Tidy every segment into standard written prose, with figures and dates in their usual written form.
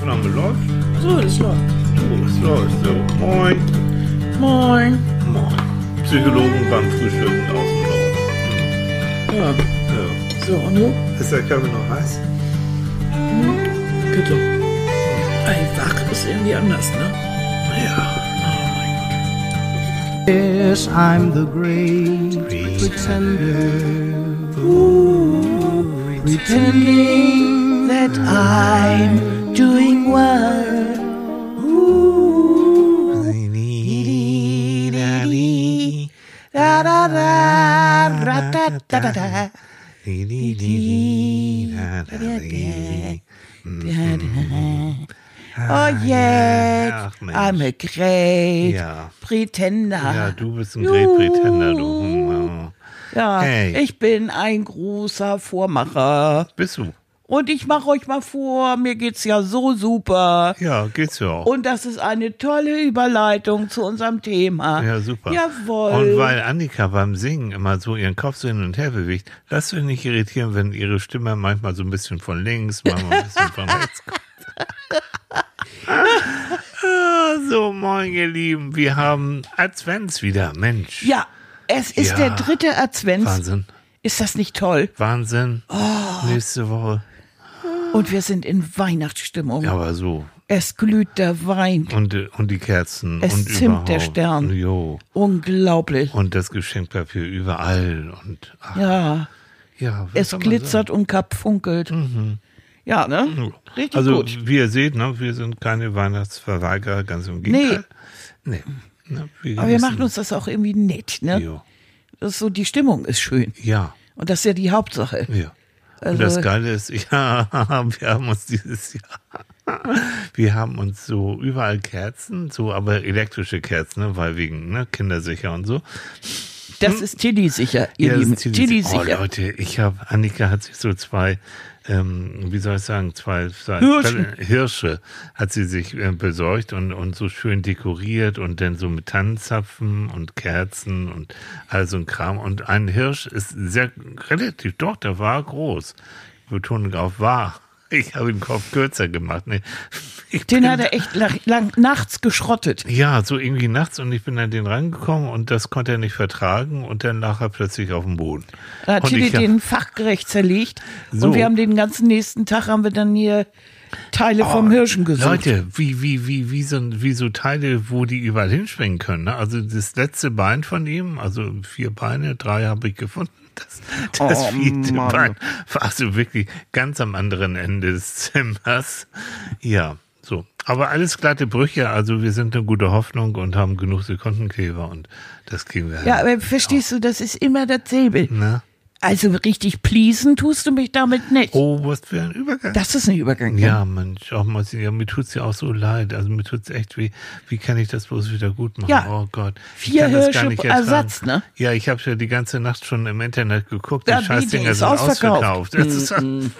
Aufnahme läuft. So, das läuft. So, es läuft. So, moin. Moin. Moin. Psychologen beim Frühstücken außen laut. Ja. Ja. So, und du? Ist der Kaffee noch heiß? Bitte. Einfach ist irgendwie anders, ne? Ja. Yes, I'm the great pretender. Pretending that I'm doing well. Da da da da da da da da. Oh yeah, Ach, Mensch. I'm a great Ja. pretender. Ja, du bist ein Great Pretender, du. Ja, Hey. ich bin ein großer Vormacher. Bist du? Und ich mache euch mal vor, mir geht's ja so super. Ja, geht's ja auch. Und das ist eine tolle Überleitung zu unserem Thema. Ja, super. Jawohl. Und weil Annika beim Singen immer so ihren Kopf so hin und her bewegt, lasst euch nicht irritieren, wenn ihre Stimme manchmal so ein bisschen von links, manchmal ein bisschen von rechts kommt. So, moin ihr Lieben, wir haben Advents wieder, Mensch. Ja, es ist Ja. der 3. Advent. Wahnsinn, Ist das nicht toll? Wahnsinn. Nächste Woche. Und wir sind in Weihnachtsstimmung. Ja, aber so. Es glüht der Wein. Und die Kerzen. Es und zimmt überhaupt. der Stern. Jo. Unglaublich. Und das Geschenkpapier überall. Und ach, Ja, ja, was es soll man glitzert und funkelt. Ja, ne? sagen? Richtig Also, gut. wie ihr seht, ne, wir sind keine Weihnachtsverweigerer, ganz im Gegenteil. Nee. Ne, Aber wir machen uns das auch irgendwie nett, ne? Jo. Das ist so, die Stimmung ist schön. Ja, Und das ist ja die Hauptsache. ja. Also- Und das Geile ist, ja, wir haben uns dieses Jahr, wir haben uns so überall Kerzen, so aber elektrische Kerzen, ne, weil wegen ne, kindersicher und so. Das ist Tilly sicher, ihr Ja, Lieben. das ist Tilly oh sicher. Leute, Annika hat sich so zwei, wie soll ich sagen, zwei Hirsche hat sie sich besorgt und so schön dekoriert und dann so mit Tannenzapfen und Kerzen und all so ein Kram. Und ein Hirsch ist relativ, doch, der war groß. Betonung auf war. Ich habe den Kopf kürzer gemacht. Nee, Den hat er echt lang nachts geschrottet. ja, so irgendwie nachts und ich bin an den rangekommen und das konnte er nicht vertragen und dann lag er plötzlich auf dem Boden. Da hat Und Tilly ich hab- den fachgerecht zerlegt. So. Und wir haben den ganzen nächsten Tag haben wir dann hier Teile vom Hirschen gesucht. Leute, wie so Teile, wo die überall hinschwingen können. Ne? Also das letzte Bein von ihm, also 4 Beine, 3 habe ich gefunden. Das vierte Mann. Bein war also wirklich ganz am anderen Ende des Zimmers. Ja, so. Aber alles glatte Brüche, also wir sind eine gute Hoffnung und haben genug Sekundenkleber und das kriegen wir hin. Ja, aber verstehst du, das ist immer dasselbe. Na? Also richtig pleasen tust du mich damit nicht. Oh, was für ein Übergang. Das ist ein Übergang. ne? Ja, Mensch, auch mal, ja, mir tut's ja auch so leid. Also mir tut's echt weh. Wie kann ich das bloß wieder gut machen? Ja. Oh Gott. Ich 4 kann das gar Hirsche nicht ertragen. Ersatz, ne? Ja, ich habe ja die ganze Nacht schon im Internet geguckt. Ja, Die die Scheißdinger ist sind ausverkauft. ausverkauft. Das ist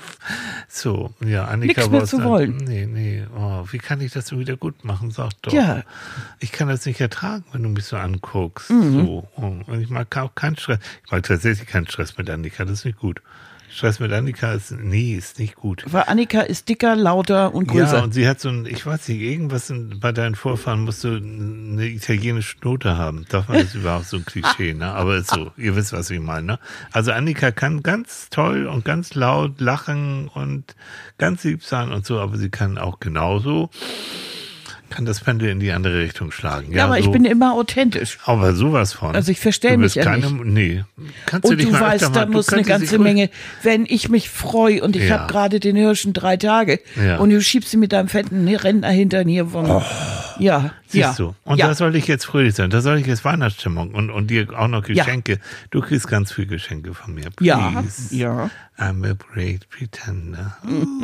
so, ja, Annika Nix mehr war zu dann- wollen. Nee. Oh, wie kann ich das so wieder gut machen? Sag doch. Ja. Ich kann das nicht ertragen, wenn du mich so anguckst. Mhm. So. Oh. Und ich mag auch keinen Stress. Ich mag tatsächlich keinen Stress mit Annika. Das ist nicht gut. Stress mit Annika ist nicht gut. Weil Annika ist dicker, lauter und größer. Ja, und sie hat so ein, ich weiß nicht, irgendwas bei deinen Vorfahren musst du eine italienische Note haben. Darf man das überhaupt so ein Klischee, ne? Aber ist so, ihr wisst, was ich meine, ne? Also Annika kann ganz toll und ganz laut lachen und ganz lieb sein und so, aber sie kann auch genauso, kann das Pendel in die andere Richtung schlagen. Ja, aber so, ich bin immer authentisch. aber sowas von. Also ich verstell Du mich bist ja keine, nicht. Nee. Kannst Und dich du mal weißt, öfter da mal- du muss eine könntest ganze dich Menge, wenn ich mich freue und ich Ja. habe gerade den Hirschen 3 Tage Ja. und du schiebst sie mit deinem fetten Rentner hinter mir vom, ja, Siehst ja. du? Und ja. da soll ich jetzt fröhlich sein. Da soll ich jetzt Weihnachtsstimmung und dir auch noch Ja. Geschenke. Du kriegst ganz viel Geschenke von mir. Ja, Please. ja. I'm a great pretender.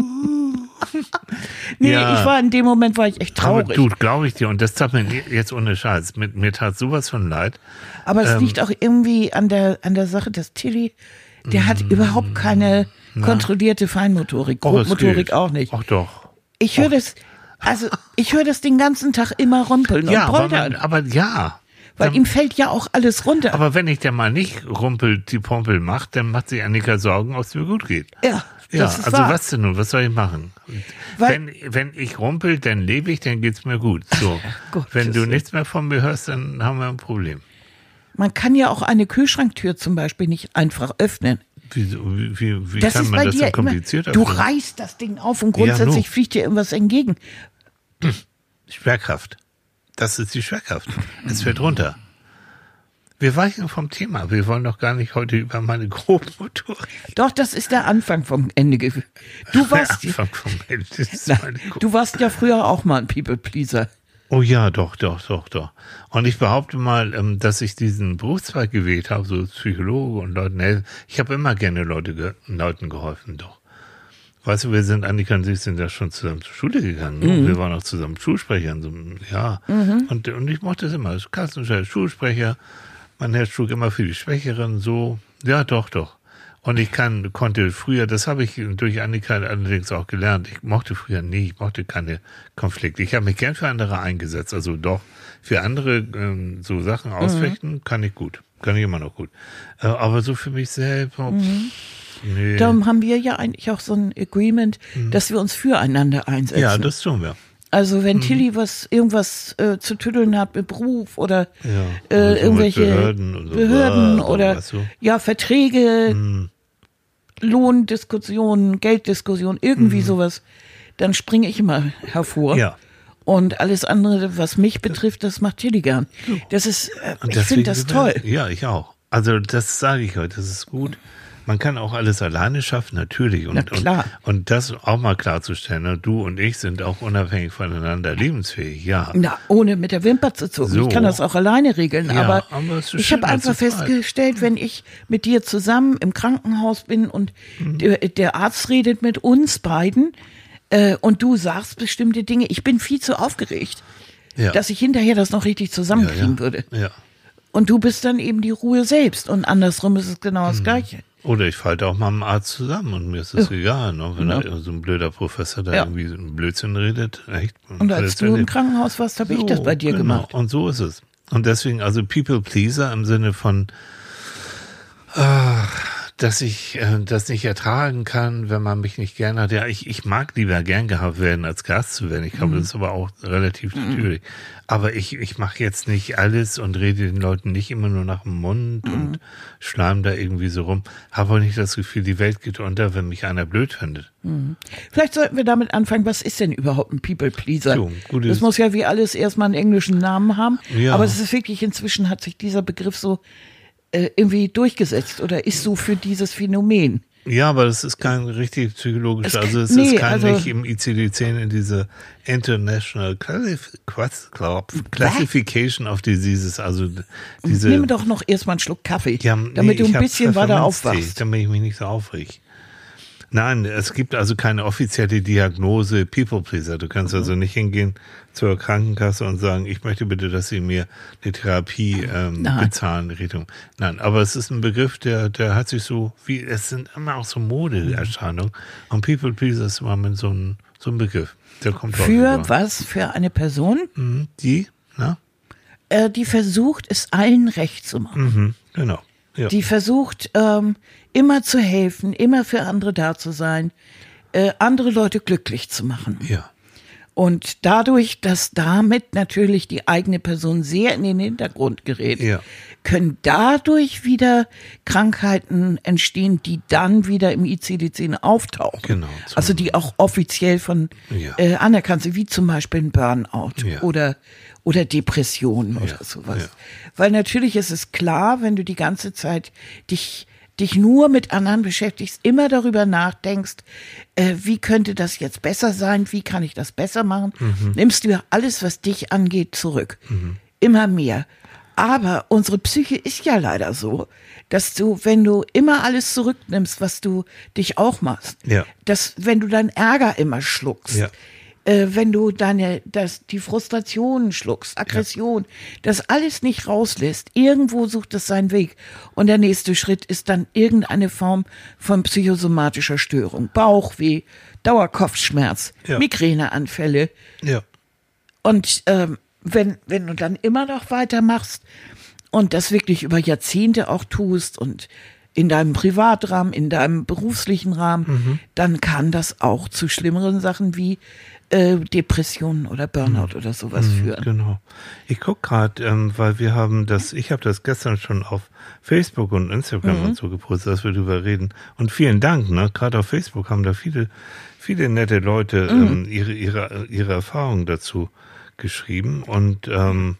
Nee, Ja. ich war in dem Moment war ich echt Aber traurig. du, glaube ich dir, und das tat mir jetzt ohne Scheiß, mir tat sowas von leid. Aber es liegt auch irgendwie an der Sache, dass Tilly, der hat überhaupt keine kontrollierte Feinmotorik, Och, es Grobmotorik geht. auch nicht. Ach doch. Ich höre das, also ich höre das den ganzen Tag immer rumpeln Ja, und aber, poltern. aber ja. Weil ihm fällt ja auch alles runter. Aber wenn ich dann mal nicht rumpelt die Pompel macht, dann macht sich Annika Sorgen, ob es mir gut geht. Ja. Ja, Das ist also wahr. was denn nun? Was soll ich machen? Wenn ich rumpel, dann lebe ich, dann geht's mir gut. So. Gottes Wenn du Willen. nichts mehr von mir hörst, dann haben wir ein Problem. Man kann ja auch eine Kühlschranktür zum Beispiel nicht einfach öffnen. Wie Das kann ist man bei das dir denn immer, kompliziert du öffnen? reißt das Ding auf und grundsätzlich Ja, fliegt dir irgendwas entgegen. Schwerkraft. Das ist die Schwerkraft. Es fällt runter. Wir weichen vom Thema. Wir wollen doch gar nicht heute über meine Grobmotorik. Doch, das ist der Anfang vom Ende. Du warst, du warst ja früher auch mal ein People-Pleaser. Oh ja, doch. Und ich behaupte mal, dass ich diesen Berufszweig gewählt habe, so als Psychologe und Leuten helfen. Ich habe immer gerne Leuten geholfen, doch. Weißt du, Annika und ich sind ja schon zusammen zur Schule gegangen. Ne? Wir waren auch zusammen Schulsprecher. Und ich mochte es immer. Kassenstelle, Schulsprecher. Mein Herz schlug immer für die Schwächeren, so. Ja, doch. Und ich konnte früher, das habe ich durch Annika allerdings auch gelernt, ich mochte keine Konflikte. Ich habe mich gern für andere eingesetzt, also doch, für andere so Sachen ausfechten, kann ich immer noch gut. Aber so für mich selbst, nee. Darum haben wir ja eigentlich auch so ein Agreement, dass wir uns füreinander einsetzen. Ja, das tun wir. Also wenn Tilly irgendwas zu tütteln hat mit Beruf oder oder so irgendwelche mit Behörden oder weißt du? ja, Verträge, Lohndiskussionen, Gelddiskussionen, irgendwie sowas, dann springe ich immer hervor. Ja. Und alles andere, was mich betrifft, das macht Tilly gern. Das ist, Und ich finde das toll. Ja, ich auch. Also das sage ich heute, das ist gut. Man kann auch alles alleine schaffen, natürlich. Na klar. Und das auch mal klarzustellen. Ne? Du und ich sind auch unabhängig voneinander lebensfähig, ja. Na, ohne mit der Wimper zu zucken. So. Ich kann das auch alleine regeln. Ja, aber aber es ist ich schön, habe einfach zu zweit. festgestellt, wenn ich mit dir zusammen im Krankenhaus bin und der Arzt redet mit uns beiden und du sagst bestimmte Dinge, ich bin viel zu aufgeregt, Ja. dass ich hinterher das noch richtig zusammenkriegen würde. Ja. Und du bist dann eben die Ruhe selbst. Und andersrum ist es genau das Gleiche. Oder ich falte auch mal mit dem Arzt zusammen und mir ist das egal, ne? Wenn da so ein blöder Professor da irgendwie so einen Blödsinn redet. Echt, Und als du im Krankenhaus warst, habe ich das bei dir gemacht. Und so ist es. Und deswegen, also People Pleaser im Sinne von, dass ich das nicht ertragen kann, wenn man mich nicht gern hat. Ja, ich mag lieber gern gehabt werden, als Gast zu werden. Ich glaube, das ist aber auch relativ natürlich. Aber ich mache jetzt nicht alles und rede den Leuten nicht immer nur nach dem Mund und schleim da irgendwie so rum. Habe auch nicht das Gefühl, die Welt geht unter, wenn mich einer blöd findet. Vielleicht sollten wir damit anfangen, was ist denn überhaupt ein People-Pleaser? So, gutes- Das muss ja wie alles erstmal einen englischen Namen haben. Ja. Aber es ist wirklich, inzwischen hat sich dieser Begriff so irgendwie durchgesetzt oder ist so für dieses Phänomen. Ja, aber das ist kein richtig psychologischer, also es nee, ist kein also- nicht im ICD-10 in diese International Classification of Diseases, also diese... Nimm doch noch erstmal einen Schluck Kaffee, Ja, damit du ich ein hab bisschen weiter Pfefferminztee, aufwachst. damit ich mich nicht so aufreg. Nein, es gibt also keine offizielle Diagnose People Pleaser. Du kannst also nicht hingehen zur Krankenkasse und sagen, ich möchte bitte, dass Sie mir eine Therapie bezahlen. Richtung. Nein, aber es ist ein Begriff, der hat sich so, wie es sind immer auch so Modeerscheinungen. Und People Pleaser ist immer mit so ein Begriff. Der kommt Für häufiger. was? Für eine Person, Die, na? die versucht, es allen recht zu machen. Genau. Ja. Die versucht, immer zu helfen, immer für andere da zu sein, andere Leute glücklich zu machen. Ja. Und dadurch, dass damit natürlich die eigene Person sehr in den Hintergrund gerät, Ja. können dadurch wieder Krankheiten entstehen, die dann wieder im ICD-10 auftauchen. Genau. Also die auch offiziell von Ja. anerkannt sind, wie zum Beispiel ein Burnout Ja. oder Depressionen oder sowas. ja. Weil natürlich ist es klar, wenn du die ganze Zeit dich nur mit anderen beschäftigst, immer darüber nachdenkst, wie könnte das jetzt besser sein, wie kann ich das besser machen, nimmst du alles, was dich angeht, zurück. Immer mehr. Aber unsere Psyche ist ja leider so, dass du, wenn du immer alles zurücknimmst, was du dich auch machst, Ja. dass wenn du deinen Ärger immer schluckst, Ja. wenn du die Frustrationen schluckst, Aggression, das alles nicht rauslässt, irgendwo sucht es seinen Weg. Und der nächste Schritt ist dann irgendeine Form von psychosomatischer Störung. Bauchweh, Dauerkopfschmerz, Ja. Migräneanfälle. Ja. Und wenn du dann immer noch weitermachst und das wirklich über Jahrzehnte auch tust und in deinem Privatrahmen, in deinem beruflichen Rahmen, dann kann das auch zu schlimmeren Sachen wie Depressionen oder Burnout oder sowas führen. Genau. Ich gucke gerade, weil ich habe das gestern schon auf Facebook und Instagram und so gepostet, dass wir darüber reden. Und vielen Dank, ne? Gerade auf Facebook haben da viele nette Leute ihre Erfahrungen dazu geschrieben. Und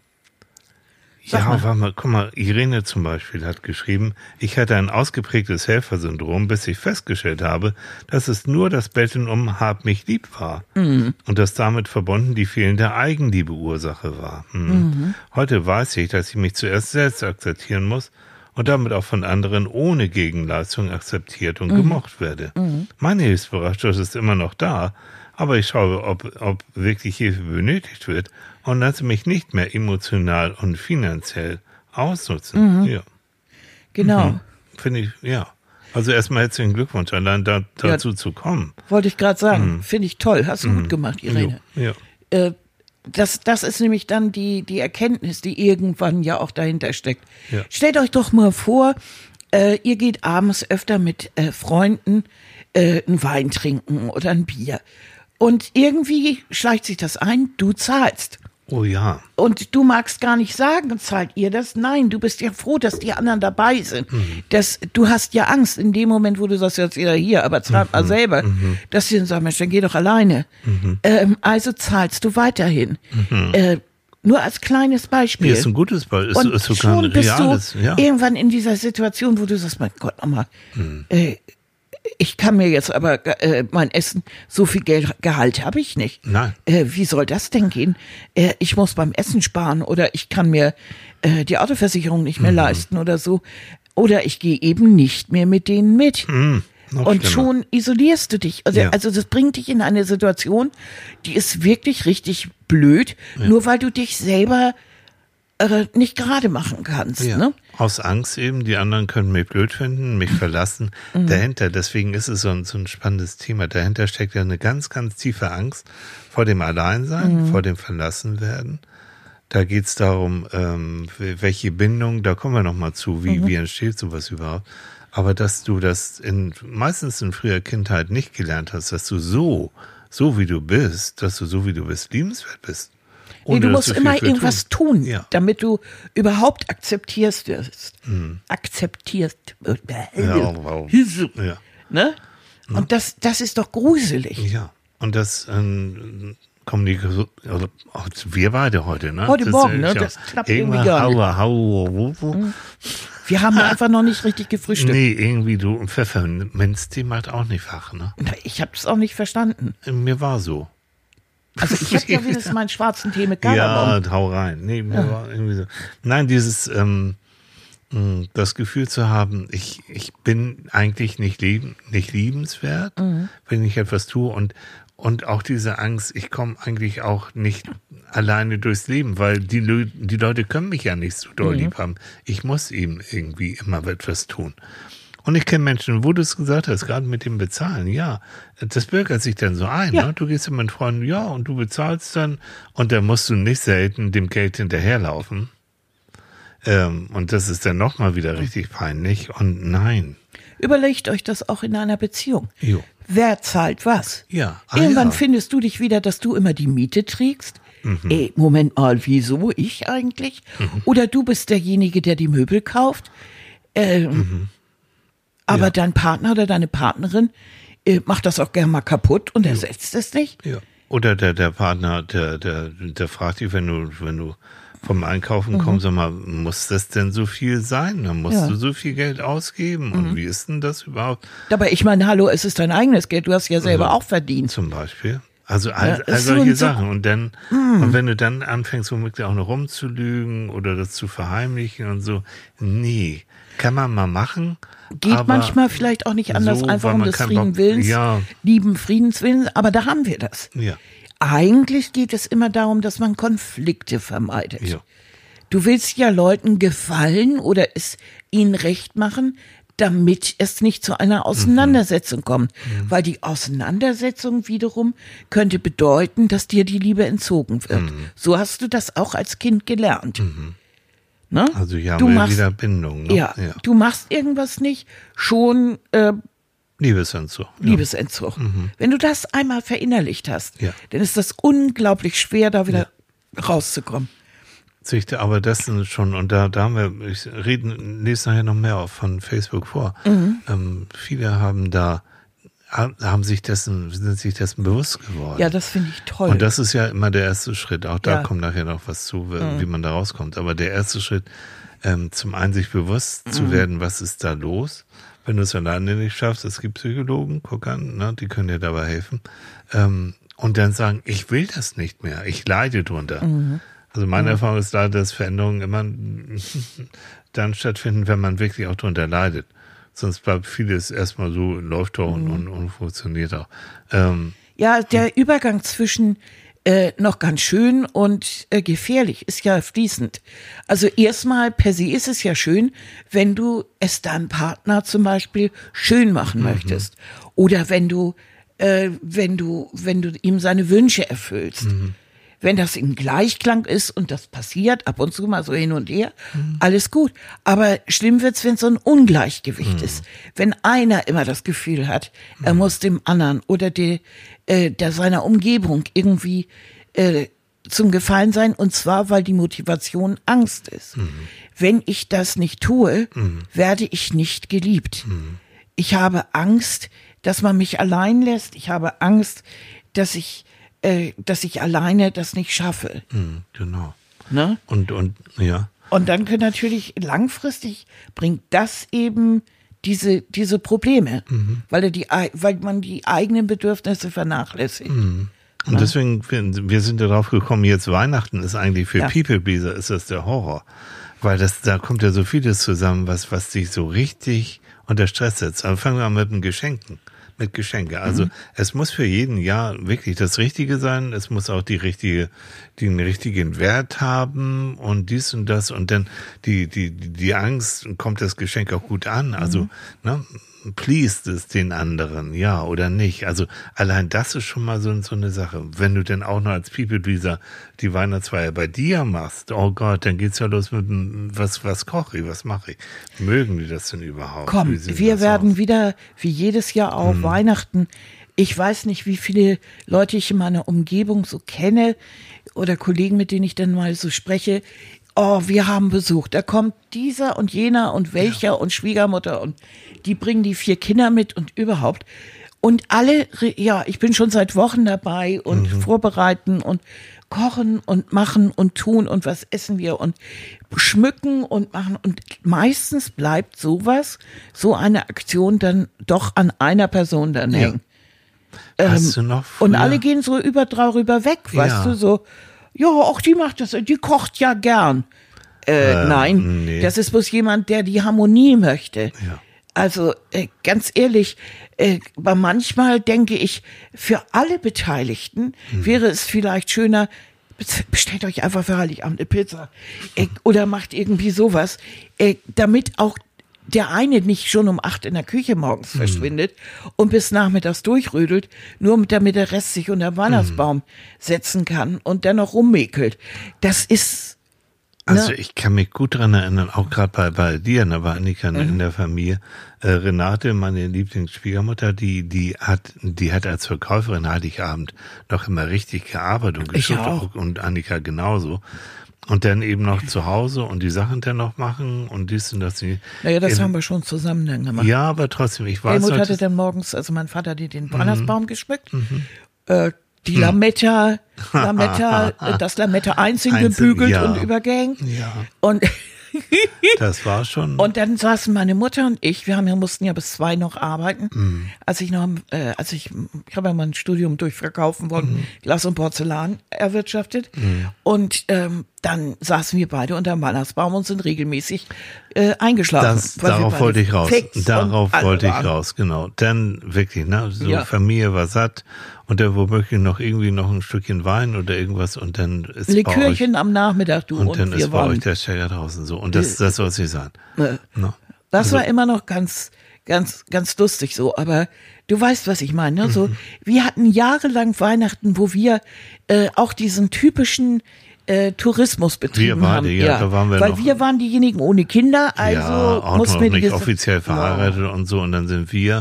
warte mal, guck mal, Irene zum Beispiel hat geschrieben, ich hatte ein ausgeprägtes Helfersyndrom, bis ich festgestellt habe, dass es nur das Betteln um Hab mich lieb war. Und dass damit verbunden die fehlende Eigenliebe Ursache war. Heute weiß ich, dass ich mich zuerst selbst akzeptieren muss und damit auch von anderen ohne Gegenleistung akzeptiert und gemocht werde. Meine Hilfsbereitschaft ist immer noch da, aber ich schaue, ob wirklich Hilfe benötigt wird und lasse mich nicht mehr emotional und finanziell ausnutzen. Ja. Genau. Finde ich, ja. Also erstmal herzlichen Glückwunsch, allein dazu zu kommen. Wollte ich gerade sagen. Finde ich toll. Hast du gut gemacht, Irene. Ja. Das ist nämlich dann die Erkenntnis, die irgendwann ja auch dahinter steckt. Ja. Stellt euch doch mal vor, ihr geht abends öfter mit Freunden einen Wein trinken oder ein Bier. Und irgendwie schleicht sich das ein, du zahlst. Oh ja. Und du magst gar nicht sagen, zahlt ihr das? Nein, du bist ja froh, dass die anderen dabei sind. Du hast ja Angst in dem Moment, wo du sagst, jetzt jeder hier, aber zahlt mal selber, dass sie dann sagen, Mensch, dann geh doch alleine. Also zahlst du weiterhin. Nur als kleines Beispiel. Ist ein gutes Beispiel. Und ist sogar schon ein bist reales, du irgendwann in dieser Situation, wo du sagst, mein Gott, nochmal, ich kann mir jetzt aber mein Essen, so viel Gehalt habe ich nicht. Nein. Wie soll das denn gehen? Ich muss beim Essen sparen oder ich kann mir die Autoversicherung nicht mehr leisten oder so. Oder ich gehe eben nicht mehr mit denen mit. Und schon isolierst du dich. Also das bringt dich in eine Situation, die ist wirklich richtig blöd, nur weil du dich selber nicht gerade machen kannst. Ja. Ne? Aus Angst eben, die anderen können mich blöd finden, mich verlassen. Dahinter, deswegen ist es so ein spannendes Thema, dahinter steckt ja eine ganz, ganz tiefe Angst vor dem Alleinsein, vor dem Verlassenwerden. Da geht's darum, welche Bindung, da kommen wir nochmal zu, wie entsteht sowas überhaupt. Aber dass du das meistens in früher Kindheit nicht gelernt hast, dass du so wie du bist, liebenswert bist. Nee, du musst immer irgendwas tun, damit du überhaupt akzeptiert wirst. Akzeptiert. Ja, wow. Ja. Ne? Und das ist doch gruselig. Ja, und das kommen die, also wir beide heute, ne? Heute Morgen, ne? Das klappt irgendwie gar nicht. Wir haben einfach noch nicht richtig gefrühstückt. Nee, irgendwie du, Pfefferminztee macht auch nicht wach, ne? Ich habe es auch nicht verstanden. Mir war so. Also ich habe ja wenigstens meinen schwarzen Tee mit Kardamom. Ja, hau rein. Nee, mir war irgendwie so. Nein, dieses, das Gefühl zu haben, ich bin eigentlich nicht liebenswert, wenn ich etwas tue und auch diese Angst, ich komme eigentlich auch nicht alleine durchs Leben, weil die Leute können mich ja nicht so doll lieb haben. Ich muss eben irgendwie immer etwas tun. Und ich kenne Menschen, wo du es gesagt hast, gerade mit dem Bezahlen, ja, das bürgert sich dann so ein. Ja. Ne? Du gehst mit Freunden, ja, und du bezahlst dann und da musst du nicht selten dem Geld hinterherlaufen. Und das ist dann nochmal wieder richtig peinlich und nein. Überlegt euch das auch in einer Beziehung. Jo. Wer zahlt was? Ja. Irgendwann findest du dich wieder, dass du immer die Miete trägst. Moment mal, wieso ich eigentlich? Oder du bist derjenige, der die Möbel kauft. Aber dein Partner oder deine Partnerin macht das auch gerne mal kaputt und ersetzt es nicht. Ja. Oder der Partner, der fragt dich, wenn du vom Einkaufen kommst, sag mal, muss das denn so viel sein? Dann musst du so viel Geld ausgeben. Und wie ist denn das überhaupt? Dabei, ich meine, hallo, es ist dein eigenes Geld, du hast ja selber auch verdient. Zum Beispiel. Also all solche Sachen. Und dann, und wenn du dann anfängst, womit auch noch rumzulügen oder das zu verheimlichen und so, nee, kann man mal machen. Geht manchmal vielleicht auch nicht anders, so, einfach um des Friedenswillens, lieben Friedenswillens, aber da haben wir das. Ja. Eigentlich geht es immer darum, dass man Konflikte vermeidet. Ja. Du willst ja Leuten gefallen oder es ihnen recht machen, damit es nicht zu einer Auseinandersetzung kommt. Weil die Auseinandersetzung wiederum könnte bedeuten, dass dir die Liebe entzogen wird. So hast du das auch als Kind gelernt. Ne? Also ja, du machst, wieder Bindung. Ne? Ja, du machst irgendwas nicht, schon Liebesentzug. Liebesentzug. Wenn du das einmal verinnerlicht hast, dann ist das unglaublich schwer, da wieder rauszukommen. Aber das sind schon, und da haben wir, ich lese nachher noch mehr von Facebook vor. Viele sind sich dessen bewusst geworden. Ja, das finde ich toll. Und das ist ja immer der erste Schritt. Auch da kommt nachher noch was zu, wie man da rauskommt. Aber der erste Schritt, zum einen sich bewusst zu werden, was ist da los. Wenn du es alleine nicht schaffst, es gibt Psychologen, guck an, ne, die können dir dabei helfen. Und dann sagen, ich will das nicht mehr, ich leide drunter. Also meine Erfahrung ist da, dass Veränderungen immer dann stattfinden, wenn man wirklich auch drunter leidet. Sonst bleibt vieles erstmal so, läuft doch und funktioniert auch. Ja, der Übergang zwischen noch ganz schön und gefährlich ist ja fließend. Also erstmal per se ist es ja schön, wenn du es deinem Partner zum Beispiel schön machen möchtest. Oder wenn du ihm seine Wünsche erfüllst. Wenn das im Gleichklang ist und das passiert ab und zu mal so hin und her, alles gut. Aber schlimm wird's, wenn so ein Ungleichgewicht ist. Wenn einer immer das Gefühl hat, er muss dem anderen oder der seiner Umgebung irgendwie zum Gefallen sein, und zwar, weil die Motivation Angst ist. Wenn ich das nicht tue, werde ich nicht geliebt. Ich habe Angst, dass man mich allein lässt. Ich habe Angst, dass ich alleine das nicht schaffe. Genau. Ne? Und ja. Und dann können natürlich langfristig bringt das eben diese Probleme, weil man die eigenen Bedürfnisse vernachlässigt. Und deswegen, wir sind darauf gekommen, jetzt Weihnachten ist eigentlich für People-Pleaser ist das der Horror. Weil da kommt ja so vieles zusammen, was dich so richtig unter Stress setzt. Aber fangen wir an mit den Geschenken. Mit Geschenke. Also es muss für jeden Jahr wirklich das Richtige sein. Es muss auch den richtigen Wert haben und dies und das. Und dann die Angst, kommt das Geschenk auch gut an? Also, ne, pleased es den anderen, ja oder nicht? Also allein das ist schon mal so eine Sache. Wenn du denn auch noch als People-Pleaser die Weihnachtsfeier bei dir machst, oh Gott, dann geht's ja los mit was koche ich, was mache ich? Mögen die das denn überhaupt? Komm, wir werden wieder, wie jedes Jahr auch, Weihnachten. Ich weiß nicht, wie viele Leute ich in meiner Umgebung so kenne oder Kollegen, mit denen ich dann mal so spreche. Oh, wir haben Besuch. Da kommt dieser und jener und welcher und Schwiegermutter und die bringen die 4 Kinder mit und überhaupt. Und alle, ich bin schon seit Wochen dabei und vorbereiten und kochen und machen und tun und was essen wir und schmücken und machen. Und meistens bleibt so eine Aktion dann doch an einer Person dann hängen. Hast du noch und alle gehen so darüber weg, weißt du, so, ja, auch die macht das, die kocht ja gern. Nein, nee. Das ist bloß jemand, der die Harmonie möchte. Ja. Also ganz ehrlich, manchmal denke ich, für alle Beteiligten wäre es vielleicht schöner, bestellt euch einfach für Heiligabend eine Pizza oder macht irgendwie sowas, damit auch der eine nicht schon um 8 in der Küche morgens verschwindet und bis nachmittags durchrödelt, nur damit der Rest sich unter den Weihnachtsbaum setzen kann und dann noch rummäkelt. Das ist... Also ich kann mich gut daran erinnern, auch gerade bei dir, da war Annika in der Familie, Renate, meine Lieblingsschwiegermutter, die hat als Verkäuferin Heiligabend noch immer richtig gearbeitet und geschuftet und Annika genauso. Und dann eben noch zu Hause und die Sachen dann noch machen und dies und das. Naja, das haben wir schon zusammen dann gemacht. Ja, aber trotzdem, ich weiß Helmut hatte dann morgens, also mein Vater hat den Weihnachtsbaum geschmückt, die Lametta, das Lametta einzeln gebügelt und übergehängt. Ja. Und das war schon. Und dann saßen meine Mutter und ich, wir mussten ja bis 2 noch arbeiten. Ich habe ja mein Studium durch Verkaufen von Glas und Porzellan erwirtschaftet. Und dann saßen wir beide unter dem Weihnachtsbaum und sind regelmäßig eingeschlafen. Darauf wollte ich raus. Genau. Dann wirklich, Familie war satt. Und dann womöglich noch ein Stückchen Wein oder irgendwas und dann ist Likörchen am Nachmittag, und dann ist bei euch der Stecker draußen so. Und das soll sie sein. Das war immer noch ganz, ganz, ganz lustig so. Aber du weißt, was ich meine. Ne? So, wir hatten jahrelang Weihnachten, wo wir auch diesen typischen Tourismus betrieben Wir haben. beide, ja, da waren wir weil noch. wir waren diejenigen ohne Kinder, also ja, auch mussten noch wir nicht offiziell verheiratet und so. Und dann sind wir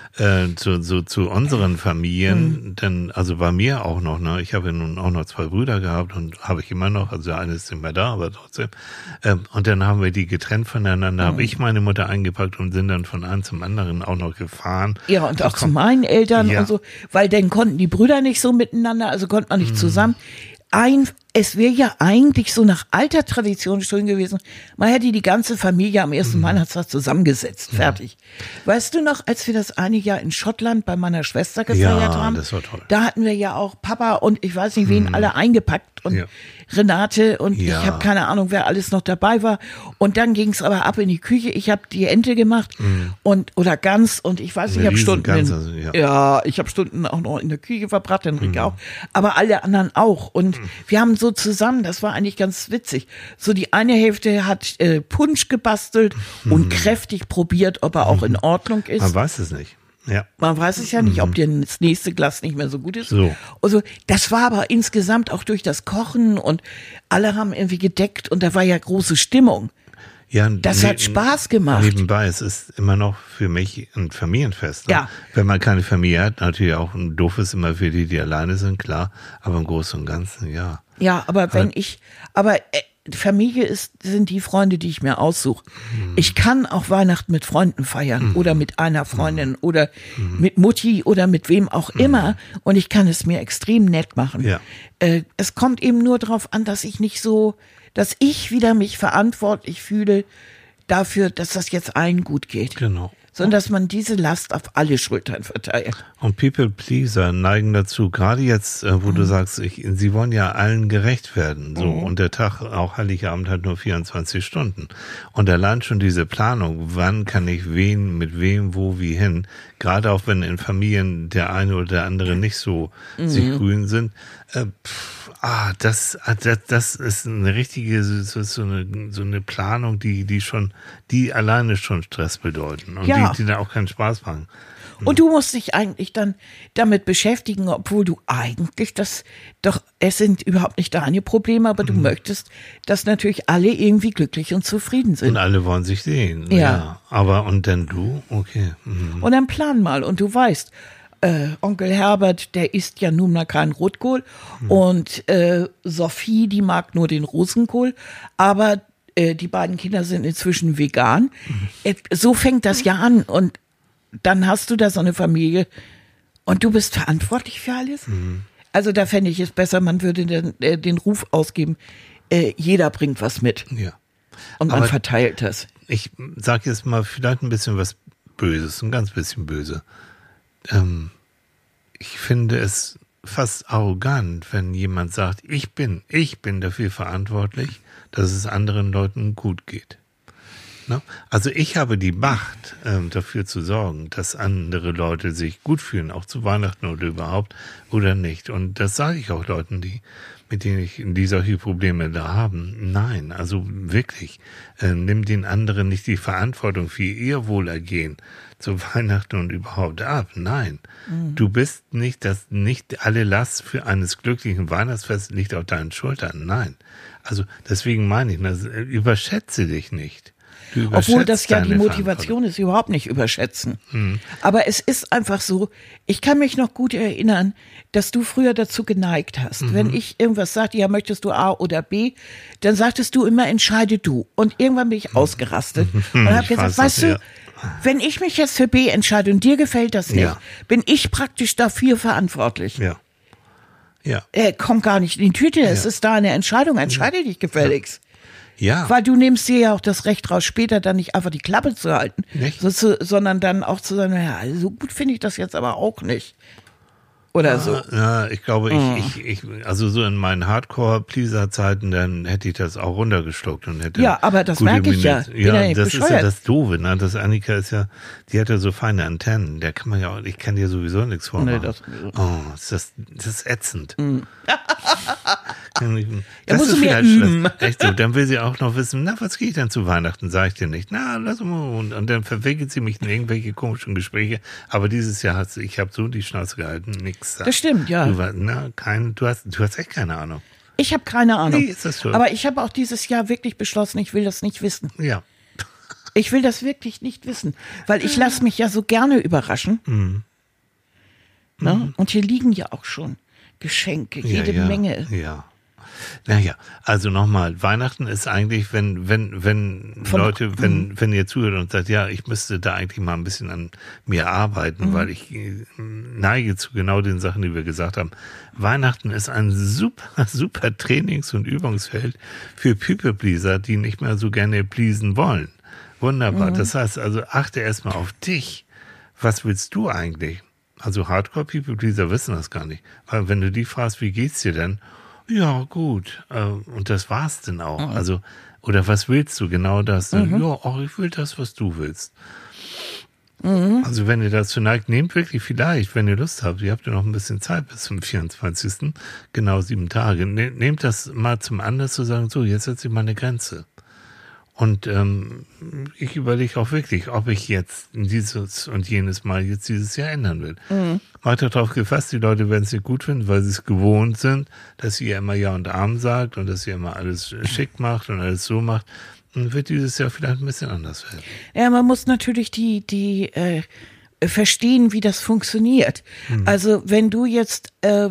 zu unseren Familien, denn also bei mir auch noch, ne, ich habe ja nun auch noch 2 Brüder gehabt und habe ich immer noch, also der eine ist nicht mehr da, aber trotzdem. Und dann haben wir die getrennt voneinander, habe ich meine Mutter eingepackt und sind dann von einem zum anderen auch noch gefahren. Ja, und auch zu meinen Eltern Ja. und so, weil dann konnten die Brüder nicht so miteinander, also konnte man nicht zusammen. Es wäre ja eigentlich so nach alter Tradition schön gewesen, man hätte die ganze Familie am ersten Weihnachtstag zusammengesetzt, fertig. Weißt du noch, als wir das eine Jahr in Schottland bei meiner Schwester gefeiert Ja, haben? das war toll. Da hatten wir ja auch Papa und ich weiß nicht wen alle eingepackt und Ja. Renate und Ja. ich habe keine Ahnung, wer alles noch dabei war. Und dann ging es aber ab in die Küche. Ich habe die Ente gemacht oder Gans und ich weiß, ich Eine habe Stunden Riesengans, ich habe Stunden auch noch in der Küche verbracht, Enrique auch, aber alle anderen auch. Und wir haben so zusammen, das war eigentlich ganz witzig. So die eine Hälfte hat Punsch gebastelt und kräftig probiert, ob er auch in Ordnung ist. Man weiß es nicht. Ja. Man weiß es ja nicht, ob dir das nächste Glas nicht mehr so gut ist. So. Also, das war aber insgesamt auch durch das Kochen und alle haben irgendwie gedeckt und da war ja große Stimmung. Ja, Das hat Spaß gemacht. Nebenbei, es ist immer noch für mich ein Familienfest. Ne? Ja. Wenn man keine Familie hat, natürlich auch ein doofes immer für die, die alleine sind, klar. Aber im Großen und Ganzen, ja. Ja, aber Familie sind die Freunde, die ich mir aussuche. Ich kann auch Weihnachten mit Freunden feiern oder mit einer Freundin oder mit Mutti oder mit wem auch immer und ich kann es mir extrem nett machen. Ja. Es kommt eben nur darauf an, dass ich wieder mich verantwortlich fühle dafür, dass das jetzt allen gut geht. Genau. Sondern dass man diese Last auf alle Schultern verteilt. Und People Pleaser neigen dazu, gerade jetzt, wo du sagst, sie wollen ja allen gerecht werden. So. Und der Tag, auch Heiligabend, hat nur 24 Stunden. Und allein schon diese Planung, wann kann ich wen, mit wem, wo, wie hin, gerade auch wenn in Familien der eine oder der andere nicht so sich grün sind, das ist eine richtige, so eine Planung, die alleine schon Stress bedeuten und Ja. die da auch keinen Spaß machen. Und du musst dich eigentlich dann damit beschäftigen, obwohl du eigentlich es sind überhaupt nicht deine Probleme, aber du möchtest, dass natürlich alle irgendwie glücklich und zufrieden Und sind. alle wollen sich sehen. Ja. Aber und dann du? Okay. Mhm. Und dann plan mal und du weißt, Onkel Herbert, der isst ja nun mal keinen Rotkohl und Sophie, die mag nur den Rosenkohl, aber die beiden Kinder sind inzwischen vegan. So fängt das ja an und dann hast du da so eine Familie und du bist verantwortlich für alles. Also da fände ich es besser, man würde den Ruf ausgeben, jeder bringt was mit Ja. und man Aber verteilt das. ich sage jetzt mal vielleicht ein bisschen was Böses, ein ganz bisschen böse. Ich finde es fast arrogant, wenn jemand sagt, ich bin dafür verantwortlich, dass es anderen Leuten gut geht. Ne? Also ich habe die Macht, dafür zu sorgen, dass andere Leute sich gut fühlen, auch zu Weihnachten oder überhaupt oder nicht. Und das sage ich auch Leuten, mit denen die solche Probleme da haben. Nein, also wirklich, nimm den anderen nicht die Verantwortung für ihr Wohlergehen zu Weihnachten und überhaupt ab. Nein, du bist nicht alle Last für eines glücklichen Weihnachtsfests liegt auf deinen Schultern. Nein, also deswegen meine ich, überschätze dich nicht. Obwohl das ja die Motivation ist, überhaupt nicht überschätzen. Aber es ist einfach so, ich kann mich noch gut erinnern, dass du früher dazu geneigt hast. Wenn ich irgendwas sagte, ja, möchtest du A oder B, dann sagtest du immer, entscheide du. Und irgendwann bin ich ausgerastet und habe gesagt, weißt du, wenn ich mich jetzt für B entscheide und dir gefällt das nicht, bin ich praktisch dafür verantwortlich. Ja. Ja. Komm gar nicht in die Tüte, es ist da eine Entscheidung, entscheide dich gefälligst. Ja. Weil du nimmst dir ja auch das Recht raus, später dann nicht einfach die Klappe zu halten, sondern dann auch zu sagen, ja, so gut finde ich das jetzt aber auch nicht. Oder so. Ja, ich glaube, also so in meinen Hardcore-Pleaser-Zeiten, dann hätte ich das auch runtergeschluckt und hätte. Ja, aber das merke ich ja. Bin ja nicht das ist ja bescheuert. das Doofe, ne? Das Annika ist ja, die hat ja so feine Antennen. Der kann man ja auch, ich kann dir sowieso nichts vormachen. Das ist ätzend. Ja, musst du mehr üben. Echt so. Dann will sie auch noch wissen, na, was geht denn zu Weihnachten? Sag ich dir nicht. Na, lass mal. Und dann verwickelt sie mich in irgendwelche komischen Gespräche. Aber dieses Jahr ich habe so die Schnauze gehalten, nix. Das stimmt, ja. Du hast echt keine Ahnung. Ich habe keine Ahnung. Nee, ist das so. Aber ich habe auch dieses Jahr wirklich beschlossen, ich will das nicht wissen. Ja. Ich will das wirklich nicht wissen, weil ich lasse mich ja so gerne überraschen. Ne? Und hier liegen ja auch schon Geschenke, jede Menge. Ja. Naja, also nochmal, Weihnachten ist eigentlich, wenn ihr zuhört und sagt, ja, ich müsste da eigentlich mal ein bisschen an mir arbeiten, weil ich neige zu genau den Sachen, die wir gesagt haben. Weihnachten ist ein super Trainings- und Übungsfeld für People-Pleaser, die nicht mehr so gerne pleasen wollen. Wunderbar. Das heißt also, achte erstmal auf dich. Was willst du eigentlich? Also Hardcore-People-Pleaser wissen das gar nicht. Weil wenn du die fragst, wie geht's dir denn? Ja, gut. Und das war's denn auch. Also, oder was willst du? Genau das. Ja, ich will das, was du willst. Also, wenn ihr dazu neigt, nehmt wirklich vielleicht, wenn ihr Lust habt, ihr habt ja noch ein bisschen Zeit bis zum 24. Genau 7 Tage. Nehmt das mal zum Anlass zu sagen, so, jetzt setze ich mal eine Grenze. Und ich überlege auch wirklich, ob ich jetzt dieses und jenes Mal jetzt dieses Jahr ändern will. Macht darauf gefasst, die Leute werden es nicht gut finden, weil sie es gewohnt sind, dass ihr immer Ja und Amen sagt und dass ihr immer alles schick macht und alles so macht. Und wird dieses Jahr vielleicht ein bisschen anders werden. Ja, man muss natürlich die verstehen, wie das funktioniert. Also wenn du jetzt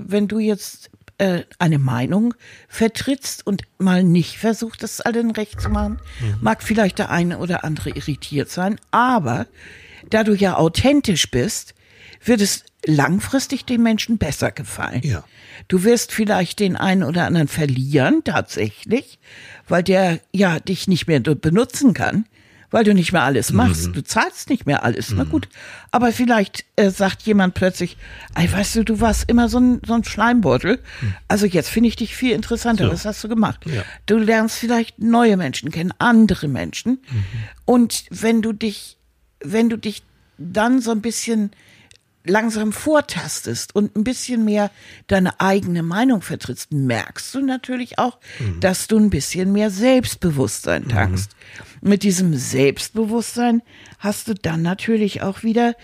eine Meinung vertrittst und mal nicht versucht, das allen recht zu machen, mag vielleicht der eine oder andere irritiert sein, aber da du ja authentisch bist, wird es langfristig den Menschen besser gefallen. Ja. Du wirst vielleicht den einen oder anderen verlieren, tatsächlich, weil der ja dich nicht mehr benutzen kann, weil du nicht mehr alles machst. Du zahlst nicht mehr alles. Na gut. Aber vielleicht sagt jemand plötzlich, ey, weißt du warst immer so ein Schleimbeutel. Also jetzt finde ich dich viel interessanter. So. Was hast du gemacht? Ja. Du lernst vielleicht neue Menschen kennen, andere Menschen. Und wenn du dich dann so ein bisschen langsam vortastest und ein bisschen mehr deine eigene Meinung vertrittst, merkst du natürlich auch, dass du ein bisschen mehr Selbstbewusstsein tankst. Mit diesem Selbstbewusstsein hast du dann natürlich auch wieder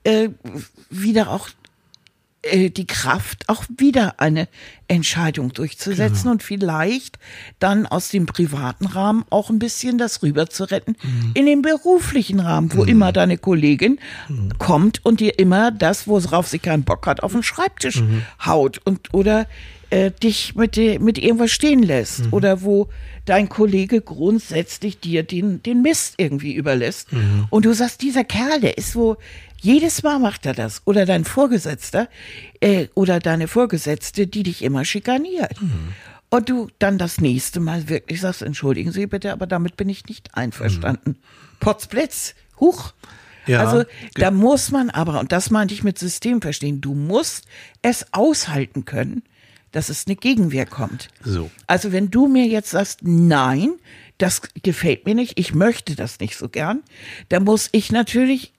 auch die Kraft, auch wieder eine Entscheidung durchzusetzen und vielleicht dann aus dem privaten Rahmen auch ein bisschen das rüber zu retten in den beruflichen Rahmen, wo immer deine Kollegin kommt und dir immer das, worauf sie keinen Bock hat, auf den Schreibtisch haut oder dich mit irgendwas stehen lässt oder wo dein Kollege grundsätzlich dir den Mist irgendwie überlässt und du sagst, dieser Kerl, der ist so, jedes Mal macht er das. Oder dein Vorgesetzter oder deine Vorgesetzte, die dich immer schikaniert. Und du dann das nächste Mal wirklich sagst, entschuldigen Sie bitte, aber damit bin ich nicht einverstanden. Potzblitz, huch. Ja, also da muss man aber, und das meinte ich mit System verstehen, du musst es aushalten können, dass es eine Gegenwehr kommt. So. Also wenn du mir jetzt sagst, nein, das gefällt mir nicht, ich möchte das nicht so gern, dann muss ich natürlich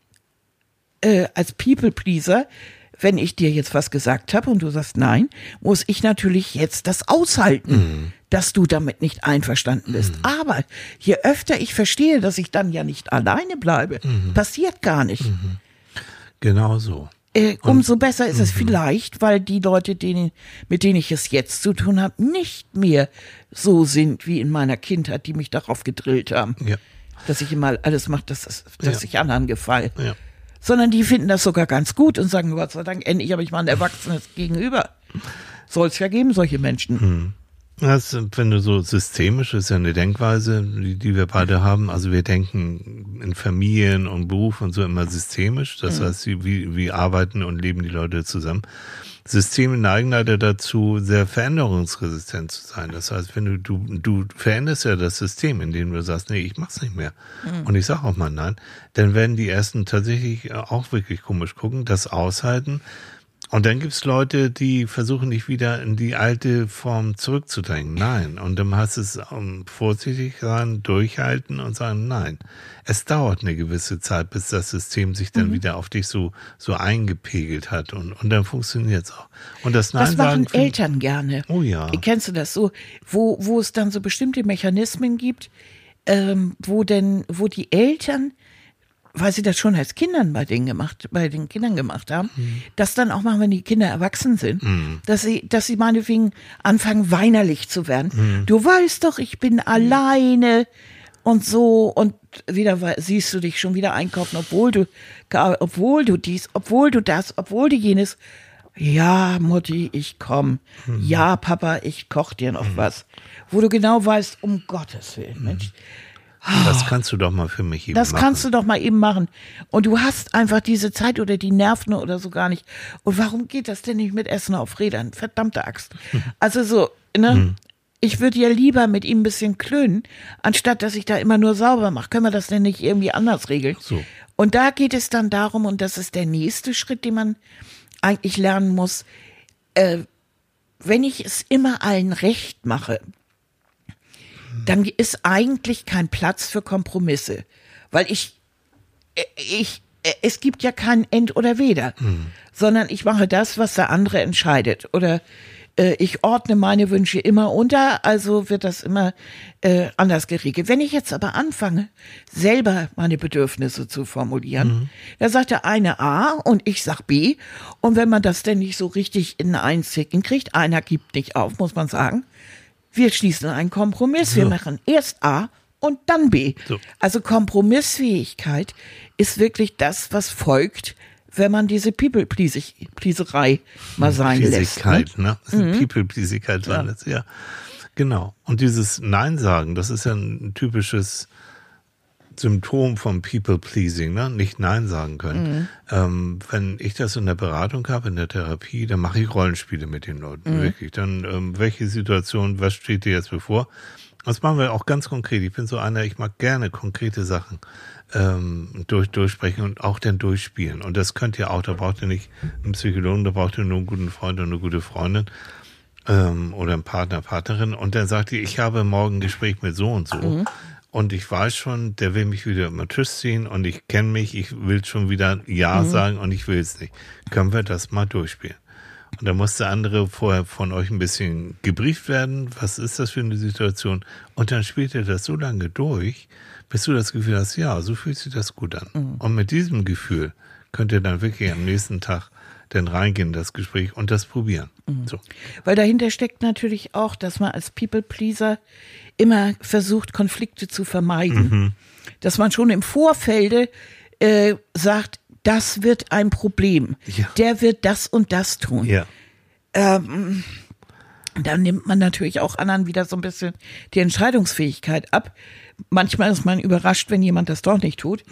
als People-Pleaser, wenn ich dir jetzt was gesagt habe und du sagst nein, muss ich natürlich jetzt das aushalten, dass du damit nicht einverstanden bist. Aber je öfter ich verstehe, dass ich dann ja nicht alleine bleibe, passiert gar nicht. Genau so. Umso besser ist es vielleicht, weil die Leute, mit denen ich es jetzt zu tun habe, nicht mehr so sind wie in meiner Kindheit, die mich darauf gedrillt haben, dass ich immer alles mache, dass ich anderen gefalle. Ja. Sondern die finden das sogar ganz gut und sagen, Gott sei Dank, endlich habe ich mal ein Erwachsenes gegenüber. Soll es ja geben, solche Menschen. Das, wenn du so systemisch, ist ja eine Denkweise, die wir beide haben. Also wir denken in Familien und Beruf und so immer systemisch. Das heißt, wie arbeiten und leben die Leute zusammen. Systeme neigen leider dazu, sehr veränderungsresistent zu sein. Das heißt, wenn du veränderst ja das System, in dem du sagst, nee, ich mach's nicht mehr. Und ich sag auch mal nein, dann werden die ersten tatsächlich auch wirklich komisch gucken, das aushalten. Und dann gibt's Leute, die versuchen nicht wieder in die alte Form zurückzudrängen. Nein. Und dann heißt es vorsichtig sein, durchhalten und sagen, nein. Es dauert eine gewisse Zeit, bis das System sich dann wieder auf dich so eingepegelt hat. Und dann funktioniert's auch. Und das Nein machen Eltern gerne. Oh ja. Kennst du das so? Wo es dann so bestimmte Mechanismen gibt, wo die Eltern weil sie das schon als Kindern bei den Kindern gemacht haben, das dann auch machen, wenn die Kinder erwachsen sind, dass sie meinetwegen anfangen, weinerlich zu werden. Du weißt doch, ich bin alleine und so, und wieder siehst du dich schon wieder einkaufen, obwohl du dies, obwohl du das, obwohl du jenes. Ja, Mutti, ich komm. Ja, Papa, ich koch dir noch was. Wo du genau weißt, um Gottes Willen, Mensch. Das kannst du doch mal für mich eben machen. Das kannst du doch mal eben machen. Und du hast einfach diese Zeit oder die Nerven oder so gar nicht. Und warum geht das denn nicht mit Essen auf Rädern? Verdammte Axt. Also so, ne? Ich würde ja lieber mit ihm ein bisschen klönen, anstatt dass ich da immer nur sauber mache. Können wir das denn nicht irgendwie anders regeln? So. Und da geht es dann darum, und das ist der nächste Schritt, den man eigentlich lernen muss, wenn ich es immer allen recht mache, dann ist eigentlich kein Platz für Kompromisse, weil es gibt ja kein End oder Weder, sondern ich mache das, was der andere entscheidet, oder ich ordne meine Wünsche immer unter, also wird das immer anders geregelt. Wenn ich jetzt aber anfange, selber meine Bedürfnisse zu formulieren, da sagt der eine A und ich sag B, und wenn man das denn nicht so richtig in einen Zicken kriegt, einer gibt nicht auf, muss man sagen, wir schließen einen Kompromiss, wir machen erst A und dann B. So. Also Kompromissfähigkeit ist wirklich das, was folgt, wenn man diese People-Pleaserei mal sein lässt. Ne? People-Pleasigkeit war das, ja. Genau. Und dieses Nein sagen, das ist ja ein typisches Symptom von People-Pleasing, ne? Nicht Nein sagen können. Wenn ich das in der Beratung habe, in der Therapie, dann mache ich Rollenspiele mit den Leuten, wirklich. Dann, welche Situation, was steht dir jetzt bevor? Das machen wir auch ganz konkret. Ich bin so einer, ich mag gerne konkrete Sachen durchsprechen und auch dann durchspielen. Und das könnt ihr auch, da braucht ihr nicht einen Psychologen, da braucht ihr nur einen guten Freund und eine gute Freundin oder einen Partner, Partnerin. Und dann sagt ihr, ich habe morgen ein Gespräch mit so und so. Und ich weiß schon, der will mich wieder über den Tisch ziehen und ich kenne mich, ich will schon wieder Ja sagen und ich will es nicht. Können wir das mal durchspielen? Und da muss der andere vorher von euch ein bisschen gebrieft werden. Was ist das für eine Situation? Und dann spielt er das so lange durch, bis du das Gefühl hast, ja, so fühlt sich das gut an. Und mit diesem Gefühl könnt ihr dann wirklich am nächsten Tag dann reingehen in das Gespräch und das probieren. So. Weil dahinter steckt natürlich auch, dass man als People-Pleaser immer versucht, Konflikte zu vermeiden. Dass man schon im Vorfelde sagt, das wird ein Problem. Ja. Der wird das und das tun. Ja. Dann nimmt man natürlich auch anderen wieder so ein bisschen die Entscheidungsfähigkeit ab. Manchmal ist man überrascht, wenn jemand das doch nicht tut.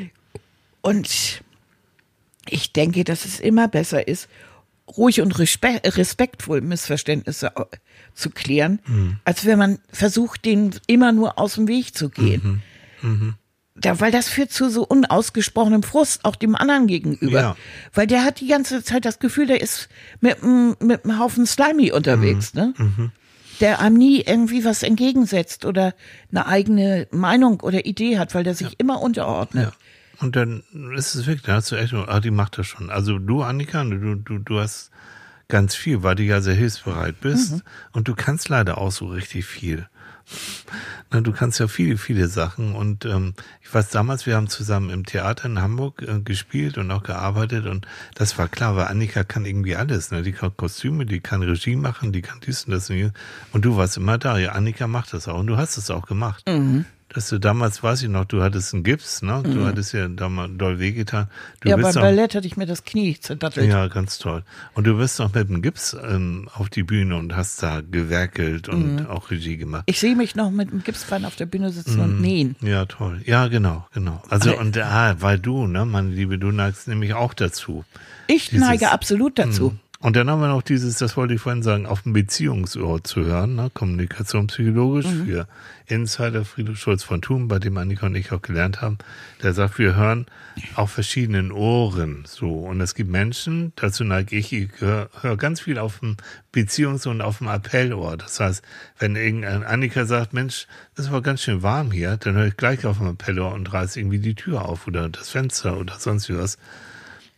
Und ich denke, dass es immer besser ist, ruhig und respektvoll Missverständnisse zu klären, als wenn man versucht, denen immer nur aus dem Weg zu gehen. Weil das führt zu so unausgesprochenem Frust, auch dem anderen gegenüber. Ja. Weil der hat die ganze Zeit das Gefühl, der ist mit einem Haufen Slimy unterwegs, ne? Der einem nie irgendwie was entgegensetzt oder eine eigene Meinung oder Idee hat, weil der sich immer unterordnet. Ja. Und dann ist es wirklich, da hast du echt, die macht das schon. Also du, Annika, du hast ganz viel, weil du ja sehr hilfsbereit bist und du kannst leider auch so richtig viel. Du kannst ja viele Sachen und ich weiß damals, wir haben zusammen im Theater in Hamburg gespielt und auch gearbeitet und das war klar, weil Annika kann irgendwie alles, ne? Die kann Kostüme, die kann Regie machen, die kann dies und das und du warst immer da, ja, Annika macht das auch und du hast es auch gemacht. Dass du damals, weiß ich noch, du hattest einen Gips, ne? Du hattest ja damals doll wehgetan. Ja, beim Ballett hatte ich mir das Knie zerdattelt. Ja, ganz toll. Und du bist noch mit dem Gips auf die Bühne und hast da gewerkelt und auch Regie gemacht. Ich sehe mich noch mit dem Gipsbein auf der Bühne sitzen und nähen. Ja, toll. Ja, genau. Also, und weil du, ne, meine Liebe, du neigst nämlich auch dazu. Ich neige absolut dazu. Und dann haben wir noch das wollte ich vorhin sagen, auf dem Beziehungsohr zu hören, ne? Kommunikation psychologisch für Insider Friedrich Schulz von Thun, bei dem Annika und ich auch gelernt haben. Der sagt, wir hören auf verschiedenen Ohren, so. Und es gibt Menschen, dazu neige ich höre ganz viel auf dem Beziehungsohr und auf dem Appellohr. Das heißt, wenn irgendein Annika sagt, Mensch, das war ganz schön warm hier, dann höre ich gleich auf dem Appellohr und reiße irgendwie die Tür auf oder das Fenster oder sonst was.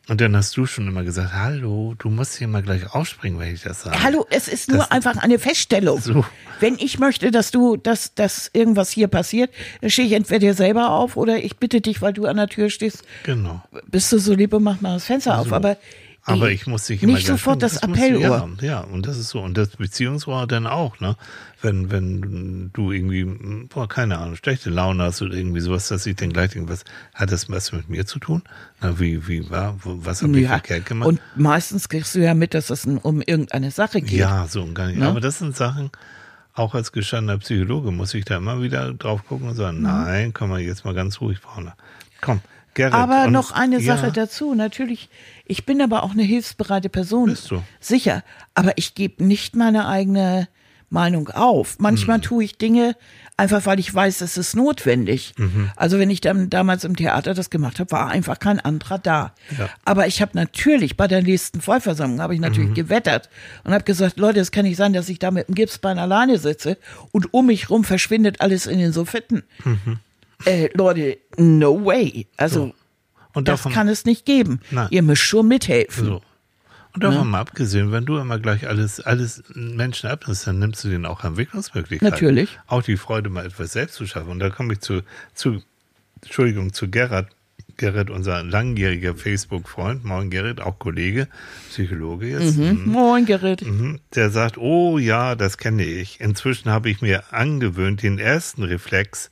Und dann hast du schon immer gesagt, hallo, du musst hier mal gleich aufspringen, wenn ich das sage. Hallo, es ist nur einfach eine Feststellung. So. Wenn ich möchte, dass irgendwas hier passiert, dann stehe ich entweder dir selber auf oder ich bitte dich, weil du an der Tür stehst. Genau. Bist du so lieb und mach mal das Fenster auf. Aber ich muss dich immer nicht sofort das Appellohr. Ja, und das ist so. Und das Beziehungsohr dann auch, ne? Wenn du irgendwie, keine Ahnung, schlechte Laune hast oder irgendwie sowas, dass ich dann gleich denke, hat das was mit mir zu tun? Na, was habe ich verkehrt gemacht? Und meistens kriegst du ja mit, dass es um irgendeine Sache geht. Ja, so und gar nicht. Ne? Aber das sind Sachen, auch als gestandener Psychologe muss ich da immer wieder drauf gucken und sagen, nein, komm mal jetzt mal ganz ruhig, Paula. Komm, Gerrit. Aber noch eine Sache dazu. Natürlich, ich bin aber auch eine hilfsbereite Person. Bist du? Sicher. Aber ich gebe nicht meine eigene Meinung auf. Manchmal tue ich Dinge einfach, weil ich weiß, es ist notwendig. Also wenn ich dann damals im Theater das gemacht habe, war einfach kein anderer da. Ja. Aber ich habe natürlich bei der nächsten Vollversammlung habe ich natürlich gewettert und habe gesagt, Leute, es kann nicht sein, dass ich da mit dem Gipsbein alleine sitze und um mich rum verschwindet alles in den Soffitten. Leute, no way. Also Und das kann es nicht geben. Nein. Ihr müsst schon mithelfen. So. Und davon mal abgesehen, wenn du immer gleich alles Menschen abnimmst, dann nimmst du denen auch Entwicklungsmöglichkeiten. Natürlich. Auch die Freude, mal etwas selbst zu schaffen. Und da komme ich zu Gerrit. Gerrit, unser langjähriger Facebook-Freund, moin Gerrit, auch Kollege, Psychologe jetzt. Moin Gerrit. Der sagt, oh ja, das kenne ich. Inzwischen habe ich mir angewöhnt, den ersten Reflex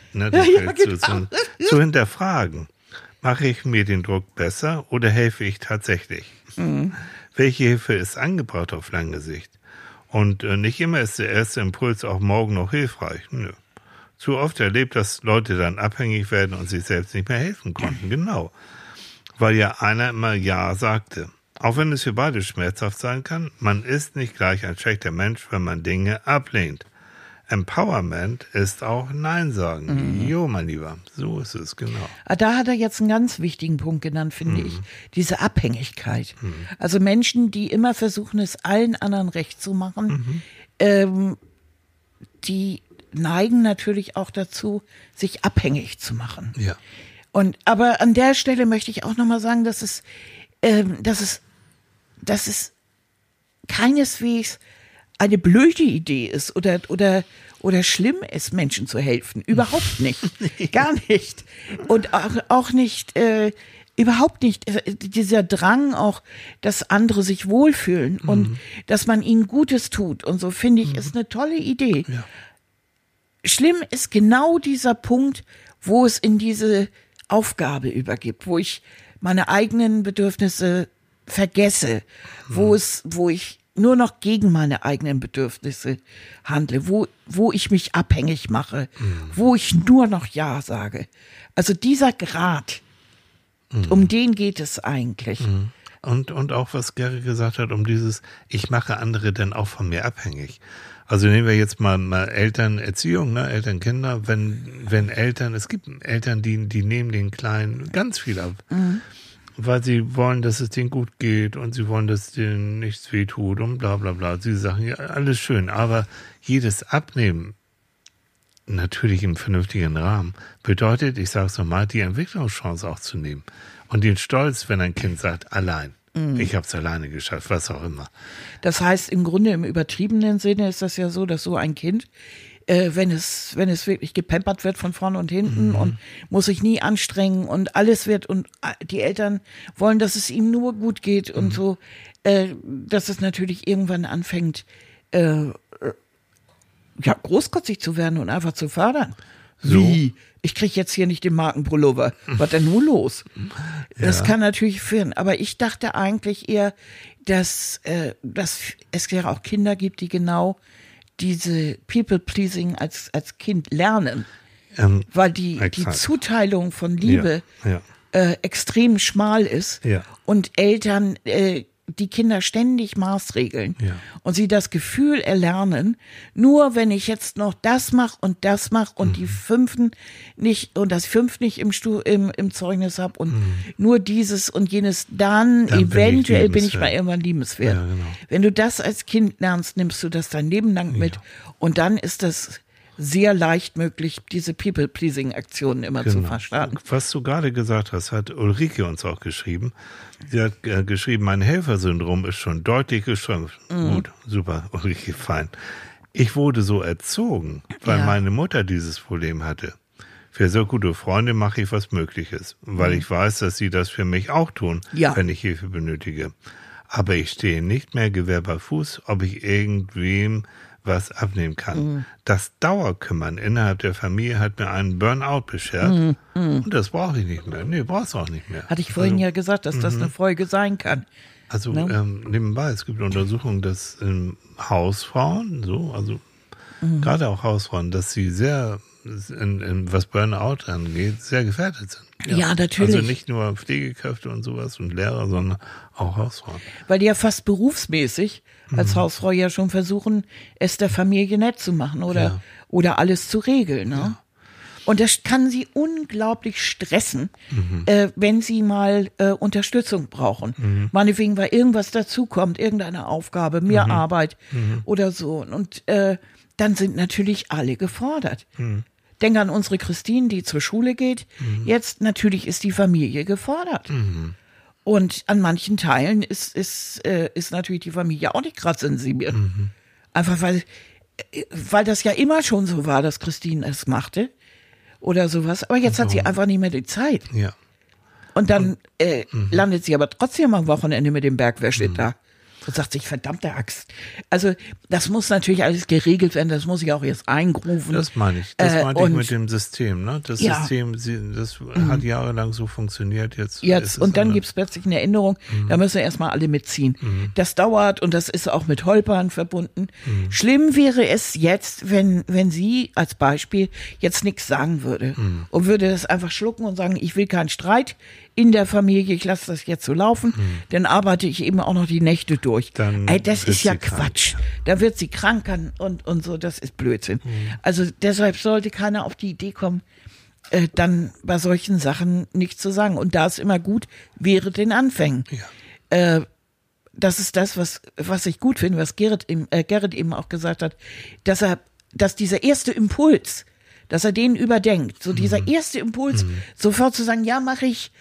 zu hinterfragen. Mache ich mir den Druck besser oder helfe ich tatsächlich? Welche Hilfe ist angebracht auf lange Sicht? Und nicht immer ist der erste Impuls auch morgen noch hilfreich. Nö. Zu oft erlebt, dass Leute dann abhängig werden und sich selbst nicht mehr helfen konnten. Genau. Weil ja einer immer Ja sagte. Auch wenn es für beide schmerzhaft sein kann, man ist nicht gleich ein schlechter Mensch, wenn man Dinge ablehnt. Empowerment ist auch Nein sagen. Jo, mein Lieber, so ist es, genau. Da hat er jetzt einen ganz wichtigen Punkt genannt, finde ich. Diese Abhängigkeit. Also Menschen, die immer versuchen, es allen anderen recht zu machen, die neigen natürlich auch dazu, sich abhängig zu machen. Ja. Aber an der Stelle möchte ich auch nochmal sagen, dass es keineswegs eine blöde Idee ist oder schlimm ist, Menschen zu helfen. Überhaupt nicht. Gar nicht. Und auch nicht, überhaupt nicht. Dieser Drang auch, dass andere sich wohlfühlen und dass man ihnen Gutes tut und so, finde ich, ist eine tolle Idee. Ja. Schlimm ist genau dieser Punkt, wo es in diese Aufgabe übergibt, wo ich meine eigenen Bedürfnisse vergesse, wo ich nur noch gegen meine eigenen Bedürfnisse handle, wo ich mich abhängig mache, wo ich nur noch Ja sage. Also dieser Grad, um den geht es eigentlich. Und auch, was Gary gesagt hat, um dieses, ich mache andere dann auch von mir abhängig. Also nehmen wir jetzt mal Elternerziehung, ne, Eltern-Kinder, wenn Eltern, es gibt Eltern, die nehmen den Kleinen ganz viel ab. Weil sie wollen, dass es denen gut geht und sie wollen, dass denen nichts wehtut und bla bla bla. Sie sagen, ja, alles schön, aber jedes Abnehmen, natürlich im vernünftigen Rahmen, bedeutet, ich sage es nochmal, die Entwicklungschance auch zu nehmen. Und den Stolz, wenn ein Kind sagt, allein, ich habe es alleine geschafft, was auch immer. Das heißt, im Grunde im übertriebenen Sinne ist das ja so, dass so ein Kind, wenn es wirklich gepampert wird von vorne und hinten und muss sich nie anstrengen und alles wird und die Eltern wollen, dass es ihm nur gut geht und so, dass es natürlich irgendwann anfängt, großkotzig zu werden und einfach zu fördern. So. Wie? Ich krieg jetzt hier nicht den Markenpullover. Was denn nun los? Das kann natürlich führen. Aber ich dachte eigentlich eher, dass es ja auch Kinder gibt, die genau diese People-Pleasing als Kind lernen. Weil die Zuteilung von Liebe extrem schmal ist und Eltern die Kinder ständig maßregeln und sie das Gefühl erlernen, nur wenn ich jetzt noch das mache und die Fünften nicht und das Fünf nicht im Zeugnis habe und nur dieses und jenes, dann eventuell bin ich mal irgendwann liebenswert. Ja, genau. Wenn du das als Kind lernst, nimmst du das dein Leben lang mit und dann ist das sehr leicht möglich, diese People-Pleasing-Aktionen immer zu verstarten. Was du gerade gesagt hast, hat Ulrike uns auch geschrieben. Sie hat geschrieben, mein Helfersyndrom ist schon deutlich geschrumpft. Gut, super, Ulrike, fein. Ich wurde so erzogen, weil meine Mutter dieses Problem hatte. Für so gute Freunde mache ich was Mögliches, weil ich weiß, dass sie das für mich auch tun, wenn ich Hilfe benötige. Aber ich stehe nicht mehr Gewehr bei Fuß, ob ich irgendwem was abnehmen kann. Das Dauerkümmern innerhalb der Familie hat mir einen Burnout beschert. Und das brauche ich nicht mehr. Nee, brauchst du auch nicht mehr. Hatte ich vorhin ja gesagt, dass das eine Folge sein kann. Also nebenbei, es gibt Untersuchungen, dass Hausfrauen, gerade auch Hausfrauen, dass sie sehr, was Burnout angeht, sehr gefährdet sind. Ja, natürlich. Also nicht nur Pflegekräfte und sowas und Lehrer, sondern auch Hausfrauen. Weil die ja fast berufsmäßig als Hausfrau ja schon versuchen, es der Familie nett zu machen oder alles zu regeln. Ne? Ja. Und das kann sie unglaublich stressen, wenn sie mal Unterstützung brauchen. Meinetwegen, weil irgendwas dazukommt, irgendeine Aufgabe, mehr Arbeit oder so. Und dann sind natürlich alle gefordert. Denk an unsere Christine, die zur Schule geht. Jetzt natürlich ist die Familie gefordert. Und an manchen Teilen ist natürlich die Familie auch nicht gerade sensibel. Einfach weil das ja immer schon so war, dass Christine es machte oder sowas. Aber jetzt hat sie einfach nicht mehr die Zeit. Ja. Und dann landet sie aber trotzdem am Wochenende mit dem Bergwäsche da. Und sagt sich, verdammte Axt. Also das muss natürlich alles geregelt werden, das muss ich auch jetzt eingrufen. Das meine ich. Das meinte ich mit dem System. Ne? Das System, das hat jahrelang so funktioniert. Jetzt und dann gibt es plötzlich eine Änderung, da müssen erstmal alle mitziehen. Das dauert und das ist auch mit Holpern verbunden. Schlimm wäre es jetzt, wenn sie als Beispiel jetzt nichts sagen würde und würde das einfach schlucken und sagen, ich will keinen Streit in der Familie, ich lasse das jetzt so laufen, dann arbeite ich eben auch noch die Nächte durch. Das ist ja Quatsch. Da wird sie krank und so, das ist Blödsinn. Also deshalb sollte keiner auf die Idee kommen, dann bei solchen Sachen nichts zu sagen. Und da ist immer gut, wäre den Anfängen. Ja. Das ist das, was ich gut finde, was Gerrit eben auch gesagt hat, dass dieser erste Impuls, dass er den überdenkt, so dieser erste Impuls, sofort zu sagen, ja, mache ich,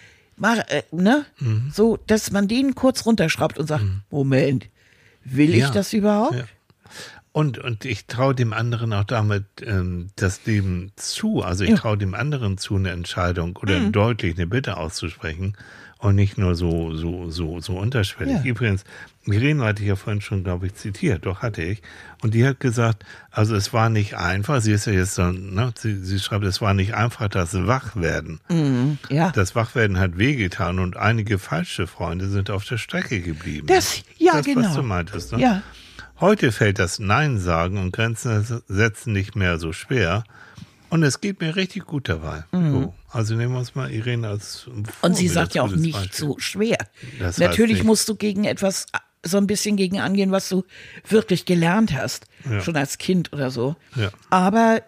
so, dass man den kurz runterschraubt und sagt, Moment, will ich das überhaupt? Ja. Und ich traue dem anderen auch damit das Leben zu. Also ich traue dem anderen zu, eine Entscheidung oder deutlich eine Bitte auszusprechen und nicht nur so unterschwellig. Ja. Übrigens, Irene hatte ich ja vorhin schon, glaube ich, zitiert, doch hatte ich. Und die hat gesagt, also es war nicht einfach, sie ist ja jetzt so, ne, sie schreibt, es war nicht einfach, das Wachwerden. Das Wachwerden hat wehgetan und einige falsche Freunde sind auf der Strecke geblieben. Das, genau. Was du meintest, ne? Ja. Heute fällt das Nein sagen und Grenzen setzen nicht mehr so schwer. Und es geht mir richtig gut dabei. So. Also nehmen wir uns mal Irene als Vorbild. Und sie sagt ja auch nicht Beispiel. So schwer. Das Natürlich musst du gegen etwas so ein bisschen gegen angehen, was du wirklich gelernt hast. Schon als Kind oder so. Ja. Aber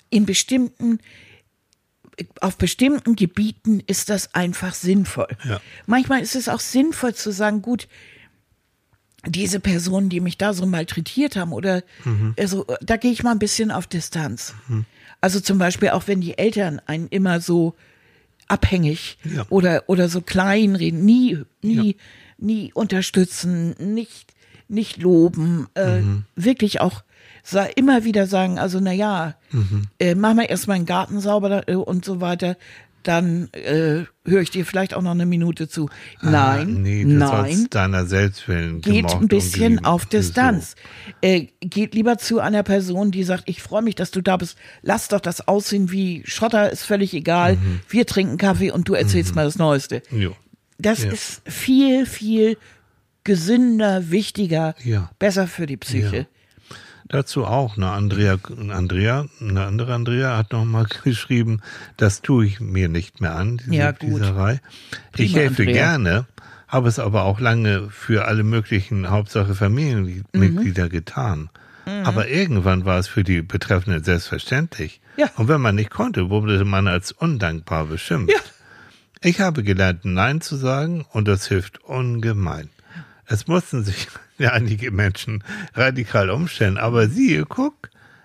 auf bestimmten Gebieten ist das einfach sinnvoll. Ja. Manchmal ist es auch sinnvoll zu sagen, gut, diese Personen, die mich da so malträtiert haben oder also, da gehe ich mal ein bisschen auf Distanz. Also zum Beispiel auch, wenn die Eltern einen immer so abhängig oder so klein reden, nie unterstützen, nicht loben, wirklich auch immer wieder sagen, also mach mal erst mal den Garten sauber und so weiter, dann höre ich dir vielleicht auch noch eine Minute zu. Nein, sollst deiner selbst willen geht ein bisschen auf Distanz. So. Geht lieber zu einer Person, die sagt, ich freue mich, dass du da bist. Lass doch das aussehen wie Schotter, ist völlig egal. Wir trinken Kaffee und du erzählst mal das Neueste. Jo. Das ist viel, viel gesünder, wichtiger, besser für die Psyche. Ja. Dazu auch eine andere Andrea hat nochmal geschrieben, das tue ich mir nicht mehr an, diese Fließerei. Ich helfe gerne, habe es aber auch lange für alle möglichen, Hauptsache Familienmitglieder getan. Aber irgendwann war es für die Betreffenden selbstverständlich. Ja. Und wenn man nicht konnte, wurde man als undankbar beschimpft. Ja. Ich habe gelernt, Nein zu sagen und das hilft ungemein. Es mussten sich einige Menschen radikal umstellen, aber siehe, guck,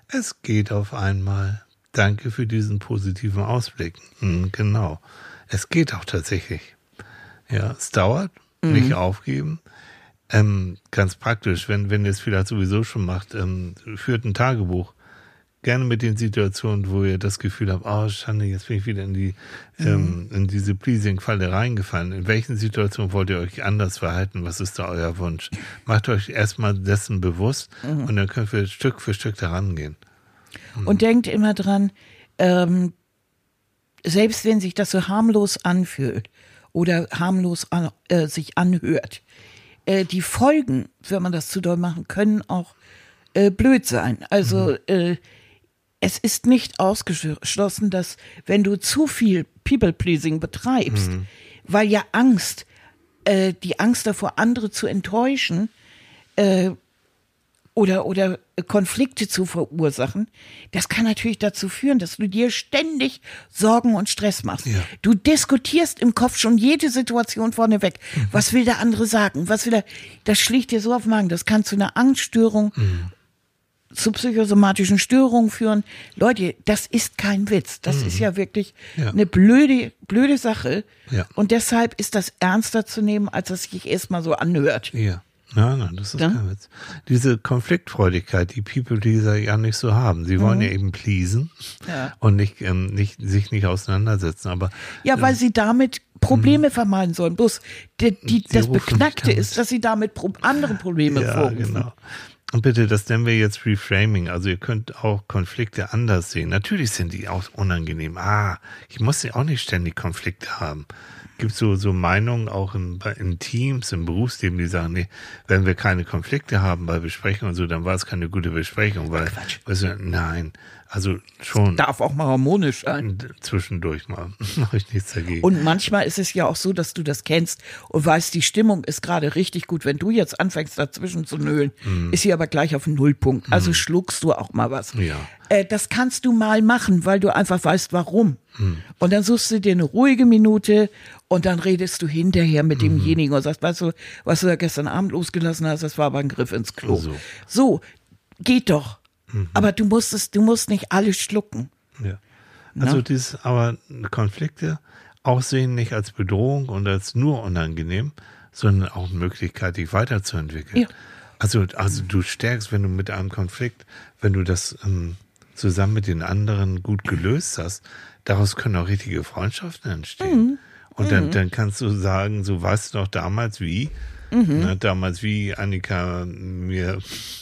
Es geht auf einmal. Danke für diesen positiven Ausblick. Genau. Es geht auch tatsächlich. Ja, es dauert, nicht aufgeben. Ganz praktisch, wenn ihr es vielleicht sowieso schon macht, führt ein Tagebuch. Gerne mit den Situationen, wo ihr das Gefühl habt, oh Schande, jetzt bin ich wieder in diese Pleasing-Falle reingefallen. In welchen Situationen wollt ihr euch anders verhalten? Was ist da euer Wunsch? Macht euch erstmal dessen bewusst und dann könnt ihr Stück für Stück daran gehen. Und denkt immer dran, selbst wenn sich das so harmlos anfühlt oder harmlos sich anhört, die Folgen, wenn man das zu doll machen, können auch blöd sein. Also es ist nicht ausgeschlossen, dass wenn du zu viel People-Pleasing betreibst, weil ja Angst, die Angst davor, andere zu enttäuschen oder Konflikte zu verursachen, das kann natürlich dazu führen, dass du dir ständig Sorgen und Stress machst. Ja. Du diskutierst im Kopf schon jede Situation vorneweg. Was will der andere sagen? Das schlägt dir so auf den Magen. Das kann zu einer Angststörung, zu psychosomatischen Störungen führen. Leute, das ist kein Witz. Das ist ja wirklich eine blöde Sache. Ja. Und deshalb ist das ernster zu nehmen, als es sich erstmal so anhört. Ja. Nein, das ist kein Witz. Diese Konfliktfreudigkeit, die People-Pleaser ja nicht so haben. Sie wollen ja eben pleasen und sich nicht auseinandersetzen. Aber weil sie damit Probleme vermeiden sollen. Bloß das Beknackte ist, dass sie damit andere Probleme vorrufen. Genau. Und bitte, das nennen wir jetzt Reframing. Also ihr könnt auch Konflikte anders sehen. Natürlich sind die auch unangenehm. Ich muss ja auch nicht ständig Konflikte haben. Gibt es so Meinungen auch in Teams, im Berufsleben, die sagen, nee, wenn wir keine Konflikte haben bei Besprechungen und so, dann war es keine gute Besprechung, weil, nein, also schon. Darf auch mal harmonisch sein. Zwischendurch mal, mache ich nichts dagegen. Und manchmal ist es ja auch so, dass du das kennst und weißt, die Stimmung ist gerade richtig gut. Wenn du jetzt anfängst, dazwischen zu nölen, ist sie aber gleich auf den Nullpunkt. Also schluckst du auch mal was. Ja. Das kannst du mal machen, weil du einfach weißt, warum. Und dann suchst du dir eine ruhige Minute und dann redest du hinterher mit demjenigen und sagst, weißt du, was du da gestern Abend losgelassen hast, das war aber ein Griff ins Klo. So, geht doch. Aber du musst nicht alles schlucken. Ja. Also aber Konflikte auch sehen nicht als Bedrohung und als nur unangenehm, sondern auch eine Möglichkeit, dich weiterzuentwickeln. Ja. Also du stärkst, wenn du mit einem Konflikt, wenn du das zusammen mit den anderen gut gelöst hast, daraus können auch richtige Freundschaften entstehen. Und dann kannst du sagen, so weißt du noch damals wie, damals wie Annika mir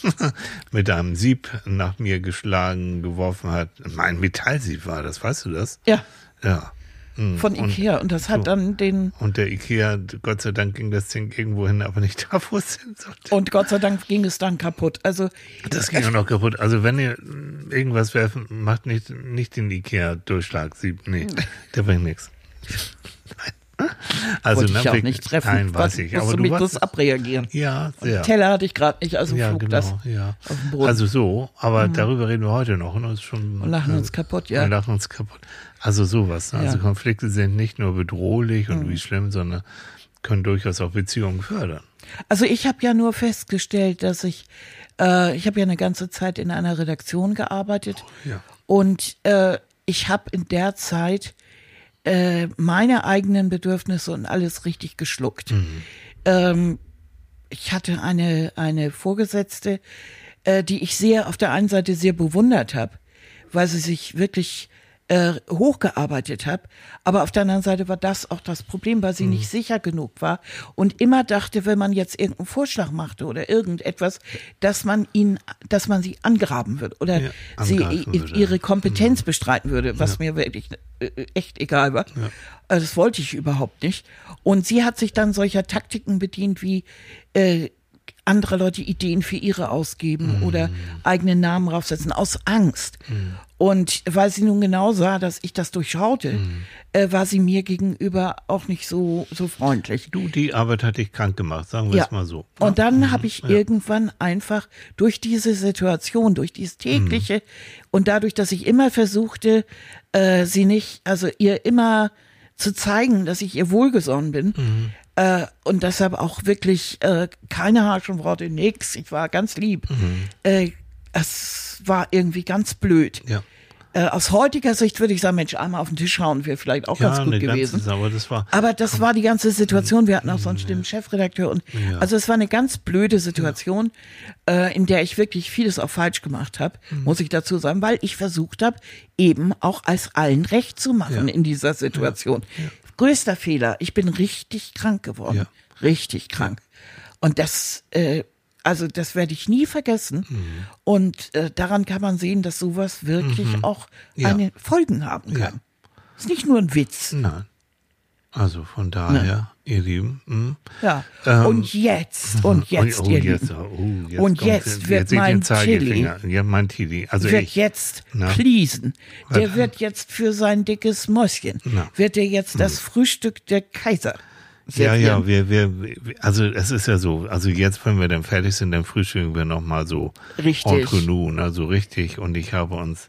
mit einem Sieb nach mir geworfen hat. Mein Metallsieb war das, weißt du das? Ja. Ja. Von Ikea und das hat dann den... Und der Ikea, Gott sei Dank ging das Ding irgendwo hin, aber nicht da, wo es hin sollte. Und Gott sei Dank ging es dann kaputt. Also das ging auch noch kaputt. Also wenn ihr irgendwas werfen, macht nicht den Ikea-Durchschlagsieb. Nee, der bringt nichts. Nein. Also wollte ich auch nicht treffen. Nein, weiß ich. Aber du musst bloß abreagieren. Ja, sehr. Teller hatte ich gerade nicht, also flog genau, das auf den Boden. Also so, aber darüber reden wir heute noch. Und lachen uns kaputt, Wir lachen uns kaputt. Also sowas. Ne? Also Konflikte sind nicht nur bedrohlich und wie schlimm, sondern können durchaus auch Beziehungen fördern. Also ich habe ja nur festgestellt, dass ich habe ja eine ganze Zeit in einer Redaktion gearbeitet und ich habe in der Zeit meine eigenen Bedürfnisse und alles richtig geschluckt. Ich hatte eine Vorgesetzte, die ich auf der einen Seite sehr bewundert habe, weil sie sich wirklich hochgearbeitet hat, aber auf der anderen Seite war das auch das Problem, weil sie nicht sicher genug war und immer dachte, wenn man jetzt irgendeinen Vorschlag machte oder irgendetwas, dass man sie angraben würde oder ihre Kompetenz bestreiten würde, was mir wirklich echt egal war. Ja. Das wollte ich überhaupt nicht. Und sie hat sich dann solcher Taktiken bedient wie andere Leute Ideen für ihre ausgeben oder eigene Namen draufsetzen, aus Angst. Und weil sie nun genau sah, dass ich das durchschaute, war sie mir gegenüber auch nicht so freundlich. Die Arbeit hat dich krank gemacht, sagen wir es mal so. Und dann habe ich irgendwann einfach durch diese Situation, durch dieses tägliche und dadurch, dass ich immer versuchte, ihr immer zu zeigen, dass ich ihr wohlgesonnen bin, und deshalb auch wirklich keine harschen Worte, nix. Ich war ganz lieb. es war irgendwie ganz blöd. Ja. Aus heutiger Sicht würde ich sagen, Mensch, einmal auf den Tisch hauen wäre vielleicht auch ganz gut gewesen. Aber das war die ganze Situation. Wir hatten auch sonst den Chefredakteur und also es war eine ganz blöde Situation, in der ich wirklich vieles auch falsch gemacht habe, muss ich dazu sagen, weil ich versucht habe, eben auch als allen recht zu machen in dieser Situation. Größter Fehler, ich bin richtig krank geworden. Richtig krank. Und das also das werde ich nie vergessen. Und daran kann man sehen, dass sowas wirklich auch eine Folgen haben kann. Ist nicht nur ein Witz. Nein. Also von daher, ihr Lieben. Ja. Und jetzt, ihr Lieben. Und jetzt wird mein Tilly. Ja, mein Tilly. Also wird jetzt pleasen. Der wird jetzt für sein dickes Mäuschen, wird er jetzt das Frühstück der Kaiser. Ja, also es ist ja so, also jetzt, wenn wir dann fertig sind, dann frühstücken wir nochmal so entre nous, also richtig. Und ich habe uns,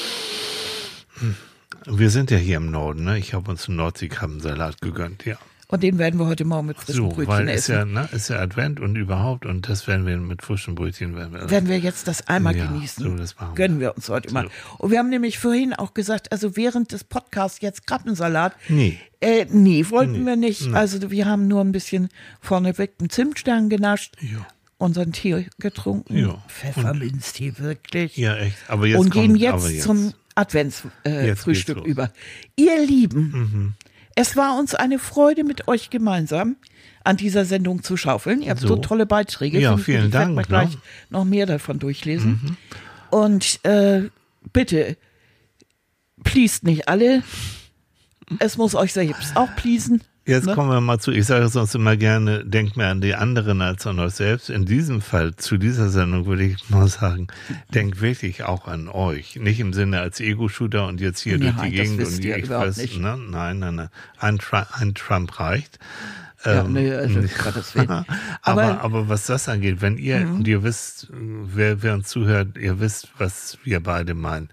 wir sind ja hier im Norden, ne? Ich habe uns einen Nordseekrabbensalat gegönnt, ja. Und den werden wir heute Morgen mit frischen Brötchen essen. Ist ja Advent und überhaupt und das werden wir mit frischen Brötchen werden wir jetzt das einmal genießen. So, das machen wir. Gönnen wir uns heute mal. Und wir haben nämlich vorhin auch gesagt, also während des Podcasts jetzt Krabbensalat. Nee, wollten wir nicht. Nee. Also wir haben nur ein bisschen vorneweg einen Zimtstern genascht. Ja. Unseren Tee getrunken. Ja. Pfefferminztee wirklich. Ja, echt. Aber jetzt und gehen jetzt zum Adventsfrühstück über. Ihr Lieben, es war uns eine Freude, mit euch gemeinsam an dieser Sendung zu schaufeln. Ihr habt so tolle Beiträge. Ja, vielen Dank. Ich werde gleich noch mehr davon durchlesen. Und bitte, pleased nicht alle. Es muss euch selbst auch pleasen. Jetzt kommen wir mal zu, ich sage sonst immer gerne, denkt mehr an die anderen als an euch selbst. In diesem Fall, zu dieser Sendung würde ich mal sagen, denkt wirklich auch an euch. Nicht im Sinne als Ego-Shooter und jetzt hier durch die Gegend und ich weiß, ne? Nein. Ein Trump reicht. Also aber was das angeht, wenn ihr, und ihr wisst, wer uns zuhört, ihr wisst, was wir beide meinen.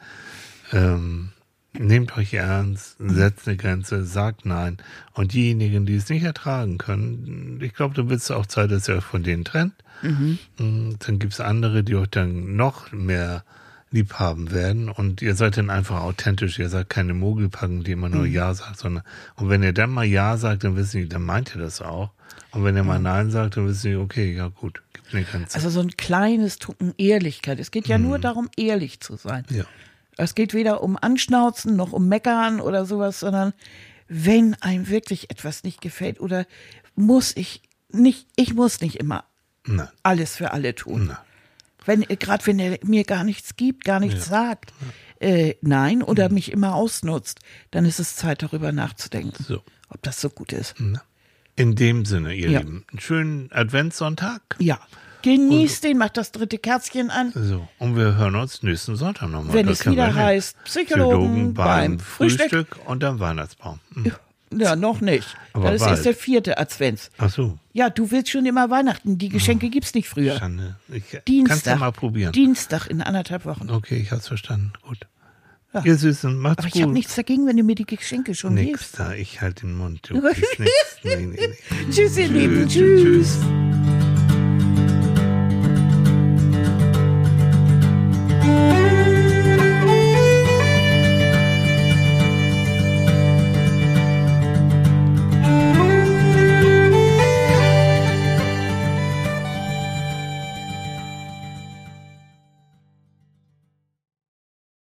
Nehmt euch ernst, setzt eine Grenze, sagt nein. Und diejenigen, die es nicht ertragen können, ich glaube, da wird es auch Zeit, dass ihr euch von denen trennt. Dann gibt es andere, die euch dann noch mehr lieb haben werden. Und ihr seid dann einfach authentisch. Ihr seid keine Mogelpacken, die immer nur Ja sagt, sondern, und wenn ihr dann mal Ja sagt, dann wissen die, dann meint ihr das auch. Und wenn ihr mal Nein sagt, dann wissen die, okay, ja gut, gibt eine Grenze. Also so ein kleines Tucken Ehrlichkeit. Es geht ja nur darum, ehrlich zu sein. Ja. Es geht weder um Anschnauzen noch um Meckern oder sowas, sondern wenn einem wirklich etwas nicht gefällt oder muss ich muss nicht immer alles für alle tun. Gerade wenn er mir gar nichts gibt, gar nichts sagt, nein, oder mich immer ausnutzt, dann ist es Zeit, darüber nachzudenken, ob das so gut ist. In dem Sinne, ihr Lieben, einen schönen Adventssonntag. Ja. Genießt den, macht das dritte Kerzchen an. So, und wir hören uns nächsten Sonntag nochmal. Wenn es wieder heißt, Psychologen beim Frühstück und am Weihnachtsbaum. Ja, noch nicht. Aber das ist erst der 4. Advents. Ach so. Ja, du willst schon immer Weihnachten. Die Geschenke gibt's nicht früher. Schande. Dienstag. Kannst du mal probieren. Dienstag in 1,5 Wochen. Okay, ich hab's verstanden. Gut. Ja. Ihr Süßen, macht's gut. Aber ich habe nichts dagegen, wenn du mir die Geschenke schon gibst. Nix da, ich halte den Mund. Du kriegst nichts. Nee. Tschüss, ihr Lieben. Tschüss.